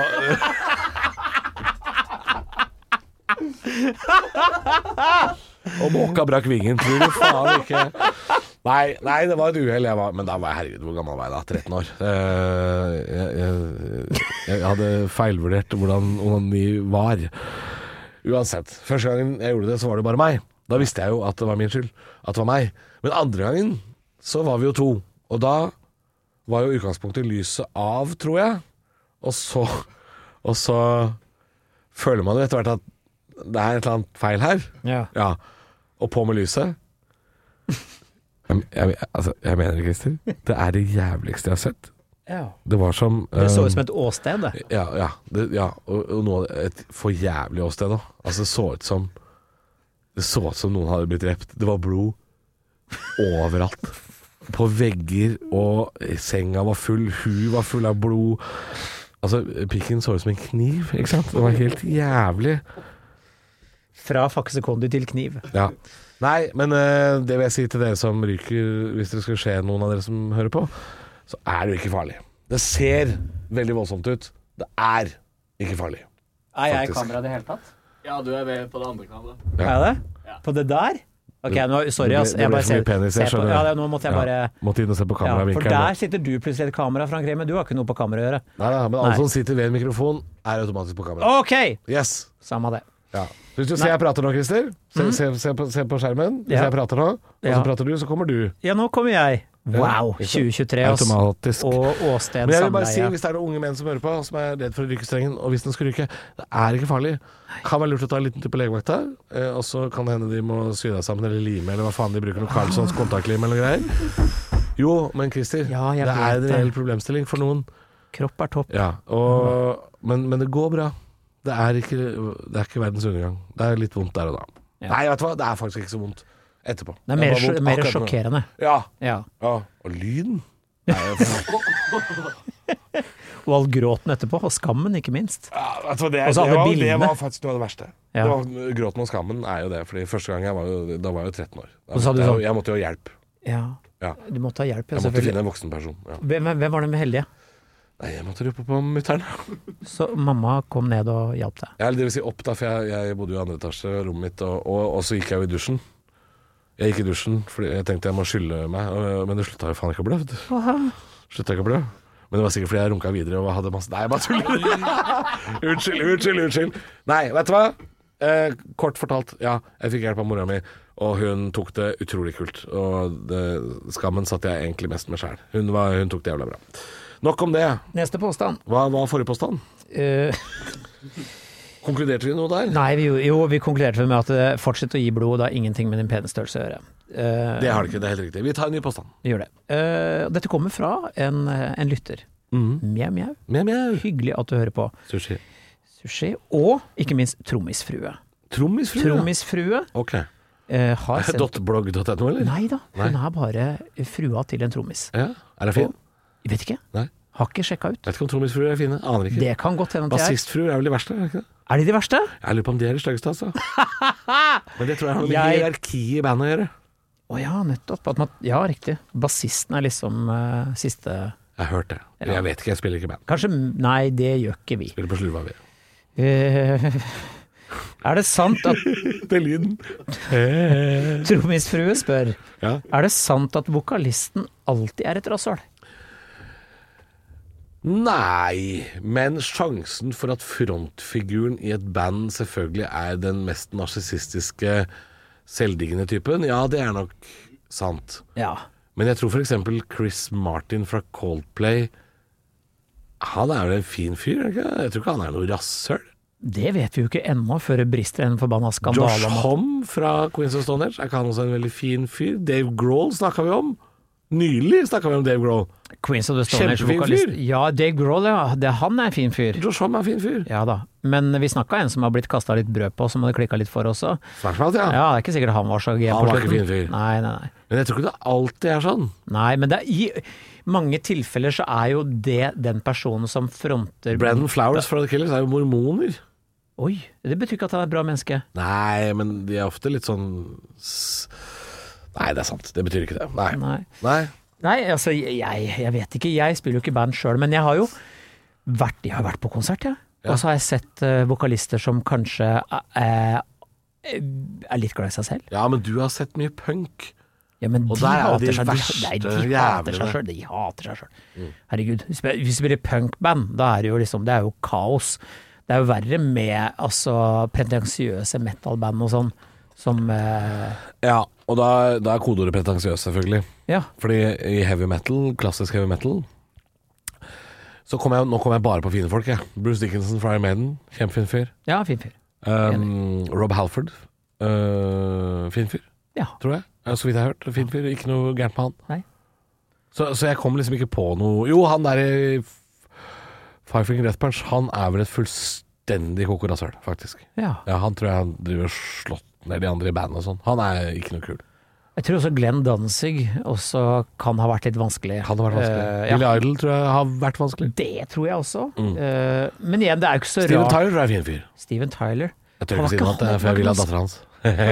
Speaker 5: Og måka brakk vingen, tror du faen ikke. Nei, det var et uhell. Men da var jeg, herregud, hvor gammel var jeg da? 13 år. Jeg hadde feilvurdert hvordan onani var. Uansett, første gangen jeg gjorde det, så var det bare meg. Da visste jeg jo at det var min skyld, at det var meg. Men andre gangen så var vi jo 2. Og da var jo utgangspunktet lyset av, tror jeg. Og så føler man jo etter hvert at det er et eller annet feil her. Ja. Og på med lyset. Jeg mener det, Christer. Det er det jævligste jeg har sett.
Speaker 6: Ja.
Speaker 5: Det var som
Speaker 6: det så ut som et åsted, det.
Speaker 5: Ja. Og noe, et for jævlig åsted også. Altså det så ut som noen hadde blitt drept. Det var blod overalt. På vegger, og senga var full. Hun var full av blod. Altså, pikken så ut som en kniv, ikke sant? Det var helt jævlig.
Speaker 6: Fra Faxe Kondi til kniv.
Speaker 5: Ja. Nei, men det vil jeg si til dere som ryker, hvis det skal skje noen av dere som hører på, så er det jo ikke farlig. Det ser veldig voldsomt ut. Det er ikke farlig.
Speaker 6: Er jeg i kamera det hele tatt?
Speaker 8: Ja, du er ved på det andre kameraet.
Speaker 6: Er jeg det? Ja. På det der? Ok, sorry ass,
Speaker 5: Det ble for mye penis, jeg skjønner.
Speaker 6: Ja, nå måtte jeg bare...
Speaker 5: Måtte inn og se på
Speaker 6: for
Speaker 5: kameravinkelen.
Speaker 6: der sitter du plutselig et kamera, Frank Ree, men du har ikke noe på kamera å gjøre.
Speaker 5: Nei, men alle som sitter ved en mikrofon er automatisk på kamera.
Speaker 6: Ok!
Speaker 5: Yes!
Speaker 6: Samme det.
Speaker 5: Ja. Hvis du ser jeg prater nå, Christer, se på skjermen. Hvis jeg prater nå, og så prater du, så kommer du.
Speaker 6: Ja, nå kommer jeg. Wow, 2023
Speaker 5: automatisk.
Speaker 6: Og Åsted
Speaker 5: Men jeg vil bare
Speaker 6: samleie.
Speaker 5: si, hvis det er noen unge menn som hører på, som er redd for å ryke strengen, og hvis den skal ryke, det er ikke farlig. Kan være lurt å ta en liten tur på legevakta, og så kan det hende de må sy deg sammen eller lime, eller hva faen de bruker, noe Carlsons kontaktlim eller greier. Jo, men Christer, det er en reell problemstilling for noen.
Speaker 6: Kropp er topp.
Speaker 5: Ja, men det går bra. Det er ikke verdens undergang. Det er litt vondt der og da. Nei, vet du hva? Det er faktisk ikke så vondt etterpå.
Speaker 6: Det er mer sjokkerende.
Speaker 5: Ja. Og lyden.
Speaker 6: Og all gråten etterpå, og skammen ikke minst.
Speaker 5: Ja, det var faktisk noe av det verste. Gråten og skammen er jo det, fordi første gang da var jeg jo 13 år. Jeg måtte jo ha hjelp.
Speaker 6: Ja. Du måtte ha hjelp,
Speaker 5: jeg måtte finne en voksen person.
Speaker 6: Hvem var det med heldige?
Speaker 5: Nei, jeg måtte rope på mutteren.
Speaker 6: Så mamma kom ned og hjalp deg?
Speaker 5: Ja, det vil si opp da, for jeg bodde jo i andre etasje, rommet mitt, og så gikk jeg jo i dusjen. Jeg gikk i dusjen, fordi jeg tenkte jeg må skylle meg, men det sluttet jo faen ikke å blø, vet du. Sluttet ikke å blø. Men det var sikkert fordi jeg runket videre og hadde masse... Nei, jeg bare tuller. Unnskyld. Nei, vet du hva? Kort fortalt, jeg fikk hjelp av mora mi, og hun tok det utrolig kult. Og skammen satt jeg egentlig mest med selv. Hun tok det jævla bra. Nok om det.
Speaker 6: Neste påstand.
Speaker 5: Hva var forrige påstand? Konkluderte vi noe der?
Speaker 6: Nei, vi konkluderte med at fortsett å gi blod, og det har ingenting med din penisstørrelse å gjøre.
Speaker 5: Det har det ikke, det er helt riktig. Vi tar en ny påstand.
Speaker 6: Vi gjør det. Dette kommer fra en lytter. Mjau. Hyggelig at du hører på. Sushi. Og ikke minst trommisfrue. Trommisfrue?
Speaker 5: Ok. .blogg.no, eller?
Speaker 6: Nei da, hun er bare frua til en trommis.
Speaker 5: Ja, er det fin?
Speaker 6: Jeg vet ikke.
Speaker 5: Nei.
Speaker 6: Har ikke sjekka ut.
Speaker 5: Vet ikke om trommisfruer er fine, aner ikke.
Speaker 6: Det kan godt hende at
Speaker 5: bassistfruer er vel de verste, er det ikke det?
Speaker 6: Er de verste?
Speaker 5: Jeg lurer på om de er de styggeste, altså. Men det tror jeg har noe med hierarki i bandet å gjøre.
Speaker 6: Nettopp. Riktig. Bassisten er liksom siste...
Speaker 5: Jeg har hørt det. Jeg vet ikke, jeg spiller ikke band.
Speaker 6: Kanskje, nei, det gjør ikke vi.
Speaker 5: Spiller på slurva vi.
Speaker 6: Er det sant at...
Speaker 5: Det er lyden.
Speaker 6: Trommisfrue spør. Er det sant at vokalisten alltid er et rasshøl?
Speaker 5: Nei, men sjansen for at frontfiguren i et band selvfølgelig er den mest narsissistiske, selvdiggende typen, det er nok sant. Ja. Men jeg tror for eksempel Chris Martin fra Coldplay, han er jo en fin fyr, ikke? Jeg tror ikke han er noe rasshøl.
Speaker 6: Det vet vi jo ikke ennå, før det brister en forbanna skandale.
Speaker 5: Josh Homme fra Queens of Stone Age, er ikke han også en veldig fin fyr? Dave Grohl snakket vi om. Nylig snakket vi om Dave Grohl.
Speaker 6: Queens of the Stone Age vokalist. Ja, Dave Grohl, han er en fin fyr.
Speaker 5: Josh Homme er en fin fyr.
Speaker 6: Ja da, men vi snakket en som har blitt kastet litt brød på, som hadde klikket litt for også.
Speaker 5: Svært, ja.
Speaker 6: Ja, det er ikke sikkert han var så gen på
Speaker 5: Han var ikke fin fyr.
Speaker 6: Nei.
Speaker 5: Men jeg tror ikke det alltid er sånn.
Speaker 6: Nei, men i mange tilfeller så er jo det den personen som fronter...
Speaker 5: Brandon Flowers fra The Killers er jo mormoner.
Speaker 6: Oi, det betyr ikke at han er et bra menneske.
Speaker 5: Nei, men de er ofte litt sånn... Nei, det er sant. Det betyr ikke det. Nei,
Speaker 6: altså, jeg vet ikke. Jeg spiller jo ikke band selv, men jeg har jo vært på konsert, Og så har jeg sett vokalister som kanskje er litt glad i seg selv.
Speaker 5: Ja, men du har sett mye punk.
Speaker 6: Ja, men
Speaker 5: og
Speaker 6: de hater seg
Speaker 5: verste
Speaker 6: De hater seg selv. Herregud, hvis vi spiller punkband, da er det jo liksom, det er jo kaos. Det er jo verre med pretensiøse metalband og sånn, som...
Speaker 5: Ja, og da er kodeordet pretensiøs, selvfølgelig.
Speaker 6: Ja.
Speaker 5: Fordi i heavy metal, klassisk heavy metal, nå kommer jeg bare på fine folk, Bruce Dickinson fra Iron Maiden, kjempefin fyr.
Speaker 6: Ja, fin fyr.
Speaker 5: Rob Halford, fin fyr, tror jeg. Så vidt jeg har hørt, fin fyr, ikke noe gærent med han.
Speaker 6: Nei.
Speaker 5: Så jeg kommer liksom ikke på noe... Jo, han der i Five Finger Death Punch, han er vel et fullstendig kokorasøl, faktisk.
Speaker 6: Ja.
Speaker 5: Han tror jeg han driver og slått ned de andre i bandet og sånn. Han er ikke noe kul.
Speaker 6: Jeg tror også Glenn Danzig også kan ha vært litt vanskelig.
Speaker 5: Billy Idol tror jeg har vært vanskelig.
Speaker 6: Det tror jeg også. Men igjen, det er jo ikke så rart.
Speaker 5: Steven Tyler er fin fyr.
Speaker 6: Steven Tyler?
Speaker 5: Jeg tør ikke si noe annet, for jeg vil ha datteren hans.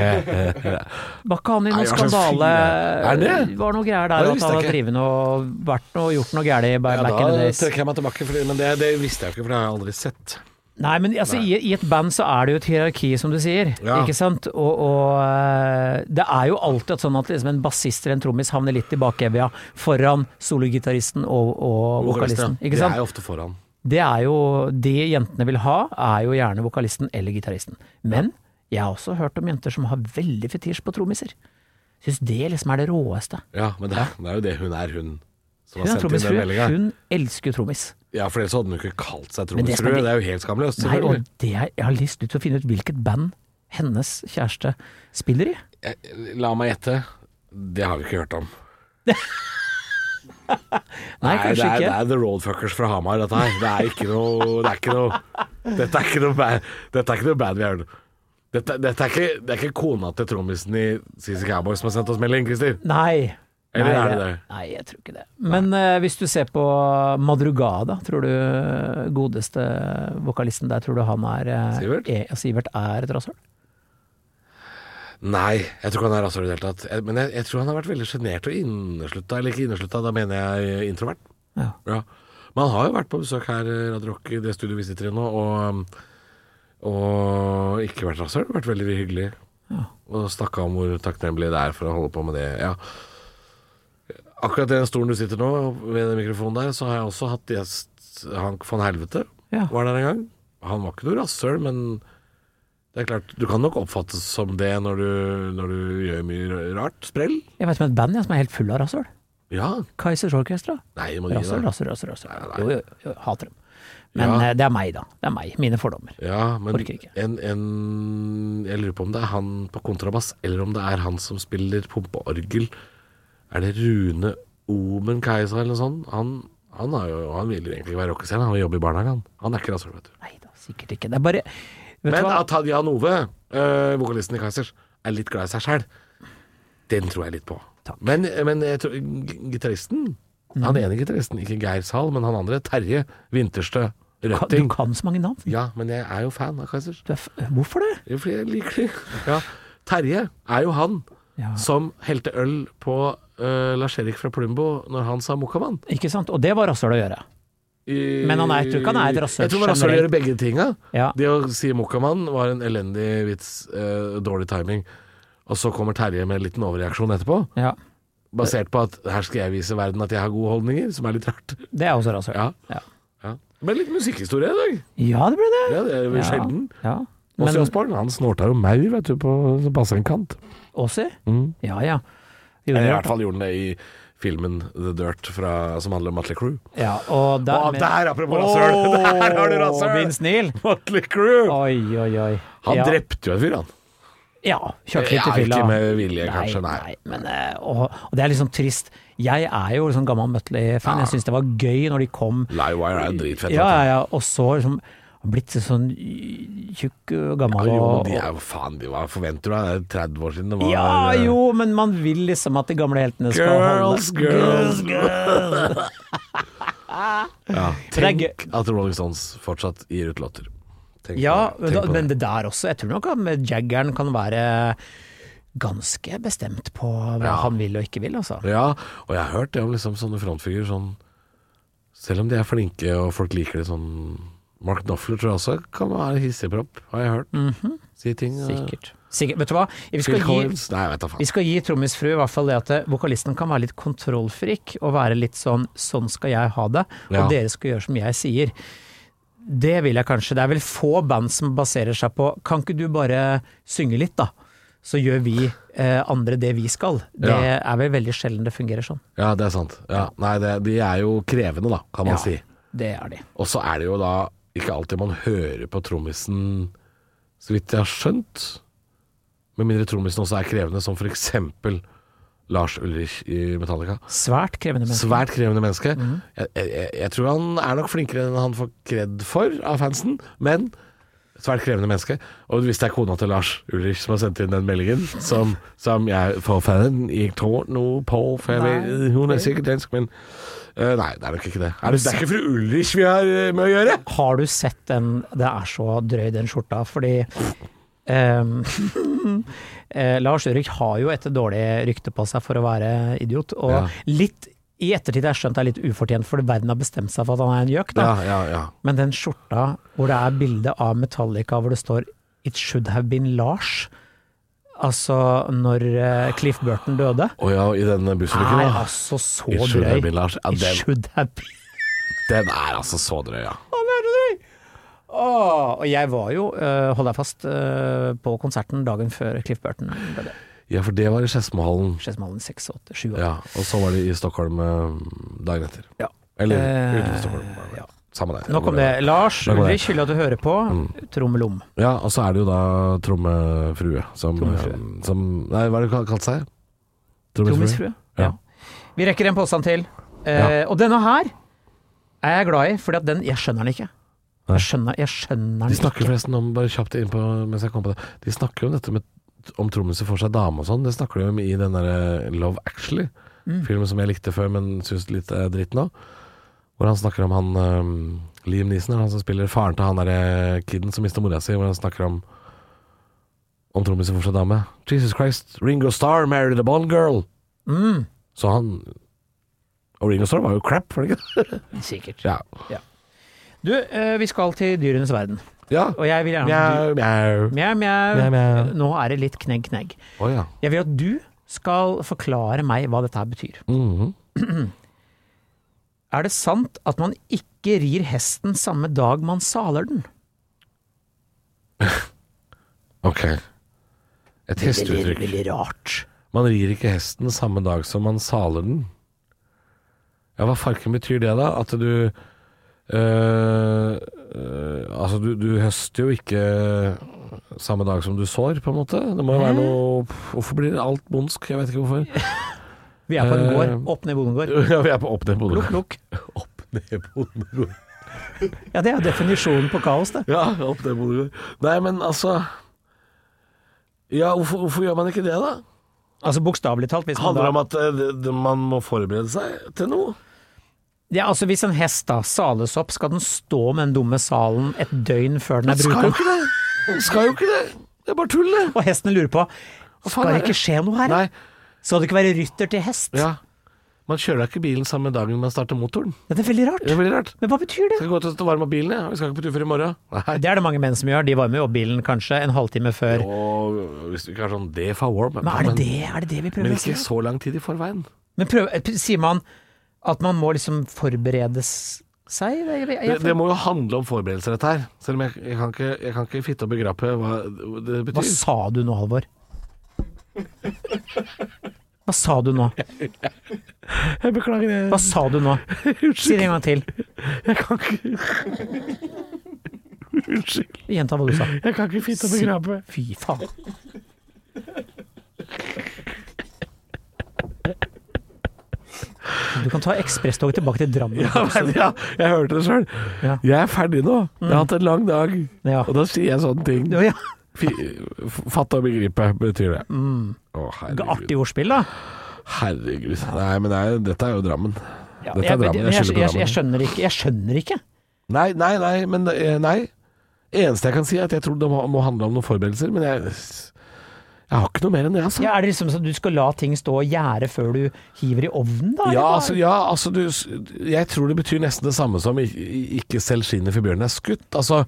Speaker 6: Var ikke han i noen skandale? Det var noe greier der at han hadde drivet noe, gjort noe gærlig back in the days.
Speaker 5: Da trekker jeg meg tilbake, men det visste jeg ikke, for det har jeg aldri sett.
Speaker 6: Nei, men altså, i et band så det jo et hierarki, som du sier, ikke sant? Og det jo alltid at sånn at liksom en bassist eller en trommis havner litt i bakevja foran sologitaristen og vokalisten, ikke sant?
Speaker 5: Det jo ofte foran.
Speaker 6: Det jo, det jentene vil ha, jo gjerne vokalisten eller gitaristen. Men jeg har også hørt om jenter som har veldig fetisj på trommiser. Synes det liksom det råeste. Ja, men det jo det hun som har sendt inn den meldingen. Hun elsker trommis.
Speaker 5: Ja, for ellers hadde hun ikke kalt seg trommisfrue. Det jo helt skamløst.
Speaker 6: Nei, og det jeg har lyst til å finne ut hvilket band hennes kjæreste spiller i.
Speaker 5: La meg gjette. Det har vi ikke hørt om.
Speaker 6: Nei, kanskje ikke.
Speaker 5: Det The Roadfuckers fra Hamar, dette her. Det ikke noe Dette ikke noe band vi har hørt. Det ikke kona til trommisen i CC Cowboys som har sendt oss melding, Christer?
Speaker 6: Nei.
Speaker 5: Eller det?
Speaker 6: Nei, jeg tror ikke det. Men hvis du ser på Madrugada, tror du godeste vokalisten der, tror du han
Speaker 5: Sivert?
Speaker 6: Sivert et rasshøl?
Speaker 5: Nei, jeg tror ikke han rasshøl i det hele tatt. Men jeg tror han har vært veldig genert og inneslutta. Eller ikke inneslutta, da mener jeg introvert. Ja. Men han har jo vært på besøk her i Radio Rock i det studioet vi sitter i nå, og ikke vært rasshøl. Vært veldig hyggelig. Ja. Og snakka om hvor takknemlig det for å holde på med det. Ja. Akkurat den stolen du sitter nå ved den mikrofonen der, så har jeg også hatt gjest Hank von Helvete. Var der en gang. Han var ikke noe rasshøl, men det klart, du kan nok oppfattes som det når du gjør mye rart. Sprell. Jeg
Speaker 6: vet om et band som helt full av rasshøl.
Speaker 5: Ja.
Speaker 6: Kaizers Orkestra.
Speaker 5: Nei, det må du gi deg.
Speaker 6: Rasshøl. Jo, hater dem. Men det meg da. Det meg, mine fordommer.
Speaker 5: Ja, men
Speaker 6: orker ikke.
Speaker 5: Jeg lurer på om det han på kontrabass, eller om det han som spiller pumpeorgel. Det Rune Omen Kaiser eller noe sånt? Han vil jo egentlig ikke være rockestjerne. Han vil jobbe i barnehagen. Han ikke rasshøl, vet du.
Speaker 6: Nei da, sikkert ikke. Det bare...
Speaker 5: Men at Tadja Nove, vokalisten i Kaizers, litt glad i seg selv, den tror jeg litt på. Takk. Men jeg tror gitaristen, han ene gitaristen, ikke Geir Sal, men han andre, Terje Vinterstø Røtting.
Speaker 6: Du kan så mange navn.
Speaker 5: Ja, men jeg jo fan av Kaizers.
Speaker 6: Hvorfor det?
Speaker 5: Jo, fordi jeg liker det. Ja. Terje jo han som helte øl på Lars-Erik fra Plumbo når han sa Mokkamann.
Speaker 6: Ikke sant? Og det var rasshøl å gjøre. Men han tror ikke han et rasshøl.
Speaker 5: Jeg tror det var rasshøl å gjøre begge tinga. Ja. Det å si Mokkamann var en elendig vits, dårlig timing. Og så kommer Terje med en liten overreaksjon etterpå. Ja. Basert på at her skal jeg vise verden at jeg har gode holdninger, som litt rart.
Speaker 6: Det også rasshøl. Ja.
Speaker 5: Det ble litt musikkhistorie i dag.
Speaker 6: Ja, det ble det.
Speaker 5: Ja, det jo sjelden. Ja. Åssi Osborn, han snorta jo maur, vet du, på bassengkant.
Speaker 6: Åssi? Ja.
Speaker 5: I hvert fall gjorde han det i filmen The Dirt som handler om Motley Crue.
Speaker 6: Ja, og
Speaker 5: der apropos rasshøl! Der har du rasshøl!
Speaker 6: Vince Neil.
Speaker 5: Motley Crue!
Speaker 6: Oi.
Speaker 5: Han drepte jo et fyr, han.
Speaker 6: Ja, kjørte litt i fylla.
Speaker 5: Ikke med vilje, kanskje, nei.
Speaker 6: Men, og det liksom trist. Jeg jo sånn gammel Motley-fan. Jeg synes det var gøy når de kom.
Speaker 5: Livewire dritfett.
Speaker 6: Ja, og så liksom blitt sånn tjukk og gammel.
Speaker 5: Ja, jo, de jo faen, de var forventer du, 30 år siden det var...
Speaker 6: Ja, jo, men man vil liksom at de gamle heltene skal holde... Girls.
Speaker 5: Ja, tenk at Rolling Stones fortsatt gir ut låter.
Speaker 6: Tenk men det der også, jeg tror nok at med Jaggeren kan være ganske bestemt på hva han vil og ikke vil, altså. Ja,
Speaker 5: og jeg har hørt det om liksom sånne frontfigurer, sånn, selv om de flinke og folk liker det sånn... Mark Knopfler tror jeg også kan være hissepropp, har jeg hørt. Si ting.
Speaker 6: Sikkert. Vet du hva? Vi skal gi trommisfrue i hvert fall det at vokalisten kan være litt kontrollfrik og være litt sånn skal jeg ha det, og dere skal gjøre som jeg sier. Det vil jeg kanskje. Det vel få band som baserer seg på kan ikke du bare synge litt da? Så gjør vi andre det vi skal. Det vel veldig sjelden det fungerer sånn. Ja, det sant. Ja. Nei, de jo krevende da, kan man si. Det de. Og så det jo da ikke alltid man hører på trommisen, så vidt jeg har skjønt, med mindre trommisen også krevende, som for eksempel Lars Ulrich i Metallica. Svært krevende menneske. Jeg tror han nok flinkere enn han får kred for av fansen, men svært krevende menneske. Og hvis det kona til Lars Ulrich som har sendt inn den meldingen, som jeg får fanen, jeg tror noe på, for hun sikkert dansk, men nei, det nok ikke det. Det ikke fru Ulrich vi har med å gjøre. Har du sett den, det så drøy den skjorta, fordi Lars Ulrich har jo et dårlig rykte på seg for å være idiot, og litt I ettertid har jeg skjønt det litt ufortjent, for verden har bestemt seg for at han en gjøk, da.
Speaker 5: Ja.
Speaker 6: Men den skjorta hvor det bilde av Metallica, hvor det står It should have been Lars, altså når Cliff Burton døde.
Speaker 5: I den bussulykken da.
Speaker 6: Altså så
Speaker 5: It should
Speaker 6: drøy.
Speaker 5: have been Lars. Ja,
Speaker 6: It should have been.
Speaker 5: Den altså så drøy, ja.
Speaker 6: Og jeg var jo, hold deg fast, på konserten dagen før Cliff Burton døde.
Speaker 5: Ja, for det var i Skedsmohallen.
Speaker 6: Skedsmohallen 6, 8, 7 år.
Speaker 5: Ja, og så var det i Stockholm dagen etter.
Speaker 6: Ja.
Speaker 5: Eller utenfor Stockholm.
Speaker 6: Ja.
Speaker 5: Samme der.
Speaker 6: Nå kom det. Lars Ulrich, hyggelig at du hører på. Trommelom.
Speaker 5: Ja, og så det jo da trommefrue som nei, hva det kalt seg?
Speaker 6: Trommisfrue. Ja. Vi rekker en påstand til. Og denne her jeg glad i, fordi at jeg skjønner den ikke. Jeg skjønner den ikke.
Speaker 5: De snakker forresten om, bare kjapt innpå mens jeg kom på det, de snakker jo om dette om trommiser for seg dame og sånn. Det snakker de om i den der Love Actually, filmen som jeg likte før, men synes litt dritt nå. Hvor han snakker om han Liam Neeson, han som spiller faren til han der kidden som mistet mora si, hvor han snakker om trommiser for seg dame. Jesus Christ, Ringo Starr married a Bond girl. Så han og Ringo Starr var jo crap, var det ikke?
Speaker 6: Sikkert.
Speaker 5: Ja.
Speaker 6: Du, vi skal til dyrenes verden.
Speaker 5: Ja.
Speaker 6: Og jeg vil gjerne mjau. Nå det litt knegg.
Speaker 5: Ja.
Speaker 6: Jeg vil at du skal forklare meg hva dette her betyr. Det sant at man ikke rir hesten samme dag man saler den?
Speaker 5: Ok. Et hesteuttrykk.
Speaker 6: Veldig rart. Man
Speaker 5: rir ikke hesten samme dag som man saler den. Ja, hva farken betyr det da? At du altså du høster jo ikke samme dag som du sår, på en måte. Det må jo være noe. Hvorfor blir alt bondsk? Jeg vet ikke hvorfor.
Speaker 6: Vi på en gård. Opp ned Bodengård.
Speaker 5: Ja, vi på opp ned Bodengård.
Speaker 6: Lukk.
Speaker 5: Opp ned Bodengård.
Speaker 6: Ja, det jo definisjonen på kaos, det.
Speaker 5: Ja, opp ned Bodengård. Nei, men altså ja, hvorfor gjør man ikke det da?
Speaker 6: Altså bokstavelig talt, hvis man
Speaker 5: handler om at man må forberede seg til noe?
Speaker 6: Ja, altså hvis en hest da sales opp, skal den stå med den dumme salen et døgn før den bruken?
Speaker 5: Skal jo ikke det. Det bare tull det.
Speaker 6: Og hesten lurer på, skal det ikke skje noe her?
Speaker 5: Nei.
Speaker 6: Skal det ikke være rytter til hest?
Speaker 5: Ja. Man kjører ikke bilen samme dagen man starter motoren.
Speaker 6: Ja, det veldig rart. Men hva betyr det?
Speaker 5: Skal gå til å varme opp bilen, ja. Vi skal ikke på tur før i morgen. Nei.
Speaker 6: Det det mange menn som gjør. De varmer opp bilen kanskje en halvtime før.
Speaker 5: Og hvis du ikke har sånn DEFA-warm.
Speaker 6: Men det vi prøver å si?
Speaker 5: Men ikke så lang tid i forveien.
Speaker 6: Men sier man at man må liksom forberede seg?
Speaker 5: Det må jo handle om forberedelser dette her. Selv om jeg kan ikke fitte og begrape hva det betyr.
Speaker 6: Hva sa du nå, Halvor? Hva sa du nå?
Speaker 5: Jeg beklager.
Speaker 6: Hva sa du nå? Si det en gang til.
Speaker 5: Jeg kan ikke. Unnskyld.
Speaker 6: Gjenta hva du sa.
Speaker 5: Jeg kan ikke fitte og begrape.
Speaker 6: Fy faen. Du kan ta ekspresstoget tilbake til Drammen.
Speaker 5: Ja, jeg hørte det selv. Ja. Jeg ferdig nå. Jeg har hatt en lang dag. Ja. Og da sier jeg sånne ting.
Speaker 6: Ja.
Speaker 5: Fatte og begripe betyr det.
Speaker 6: Artig ordspill da.
Speaker 5: Herregud. Nei, men dette jo Drammen.
Speaker 6: Ja,
Speaker 5: dette Drammen.
Speaker 6: Jeg skjønner ikke.
Speaker 5: Nei, men eneste jeg kan si at jeg tror det må handle om noen forberedelser, men jeg har ikke noe mer enn det, altså.
Speaker 6: Ja, det liksom sånn at du skal la ting stå og gjære før du hiver i ovnen, da?
Speaker 5: Jeg tror det betyr nesten det samme som ikke selv skinnet for bjørnen skutt. Altså,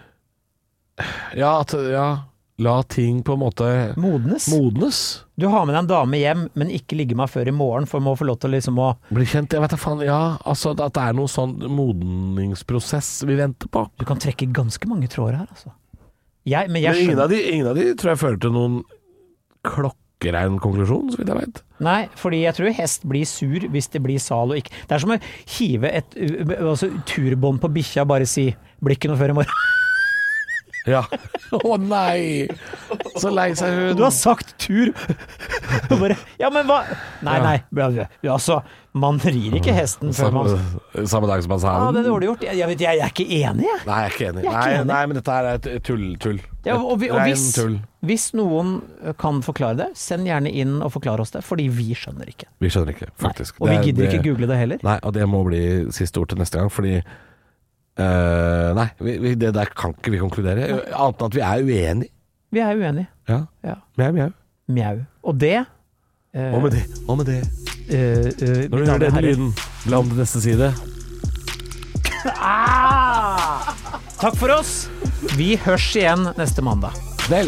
Speaker 5: la ting på en måte modnes. Du har med deg en dame hjem, men ikke ligge med før i morgen, for må få lov til liksom å bli kjent, jeg vet da faen, altså at det noe sånn modningsprosess vi venter på.
Speaker 6: Du kan trekke ganske mange tråder her, altså. Men
Speaker 5: ingen av de tror jeg fører til noen klokkerein konklusjon, så vidt jeg vet.
Speaker 6: Nei, fordi jeg tror hest blir sur hvis det blir sal og ikke. Det som å hive et turbånd på bikkja, bare si, blir ikke noe før i morgen.
Speaker 5: Ja. Nei. Så lei seg hun.
Speaker 6: Du har sagt tur. Bare, ja, men hva? Nei. Altså, man rir ikke hesten før man
Speaker 5: samme dag som man sa den.
Speaker 6: Ja, det dårlig gjort. Jeg ikke enig, jeg.
Speaker 5: Nei, jeg ikke enig. Nei, men dette et tull.
Speaker 6: Ja, og hvis noen kan forklare det, send gjerne inn og forklare oss det, fordi vi skjønner ikke.
Speaker 5: Vi skjønner ikke, faktisk.
Speaker 6: Nei. Og vi gidder ikke google det heller.
Speaker 5: Nei, og det må bli siste ord til neste gang, fordi nei, det der kan ikke vi konkludere. Annet enn at vi uenige.
Speaker 6: Vi uenige.
Speaker 5: Ja.
Speaker 6: Mjau. Og det
Speaker 5: Og med det Når du hører den lyden, bla om til neste side.
Speaker 6: Takk for oss. Vi hørs igjen neste mandag.
Speaker 5: Vel.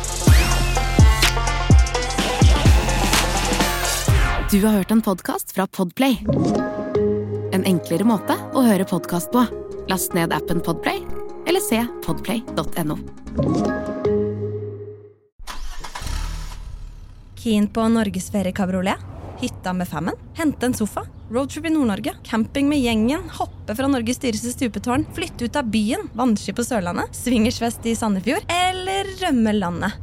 Speaker 4: Du har hørt en podcast fra Podplay. En enklere måte å høre podcast på. Last ned appen Podplay, eller se podplay.no.
Speaker 7: Keen på Norgesferie kabriolet? Hytta med Femmen? Hente en sofa? Roadtrip i Nord-Norge? Camping med gjengen? Hoppe fra Norges dyreste stupetårn? Flytte ut av byen? Vannski på Sørlandet? Swingersfest i Sandefjord? Eller rømme landet?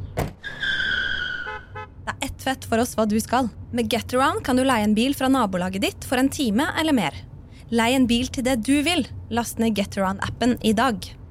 Speaker 7: Det ett fett for oss hva du skal. Med Getaround kan du leie en bil fra nabolaget ditt for en time eller mer. Lei en bil til det du vil. Last ned Getaround-appen i dag.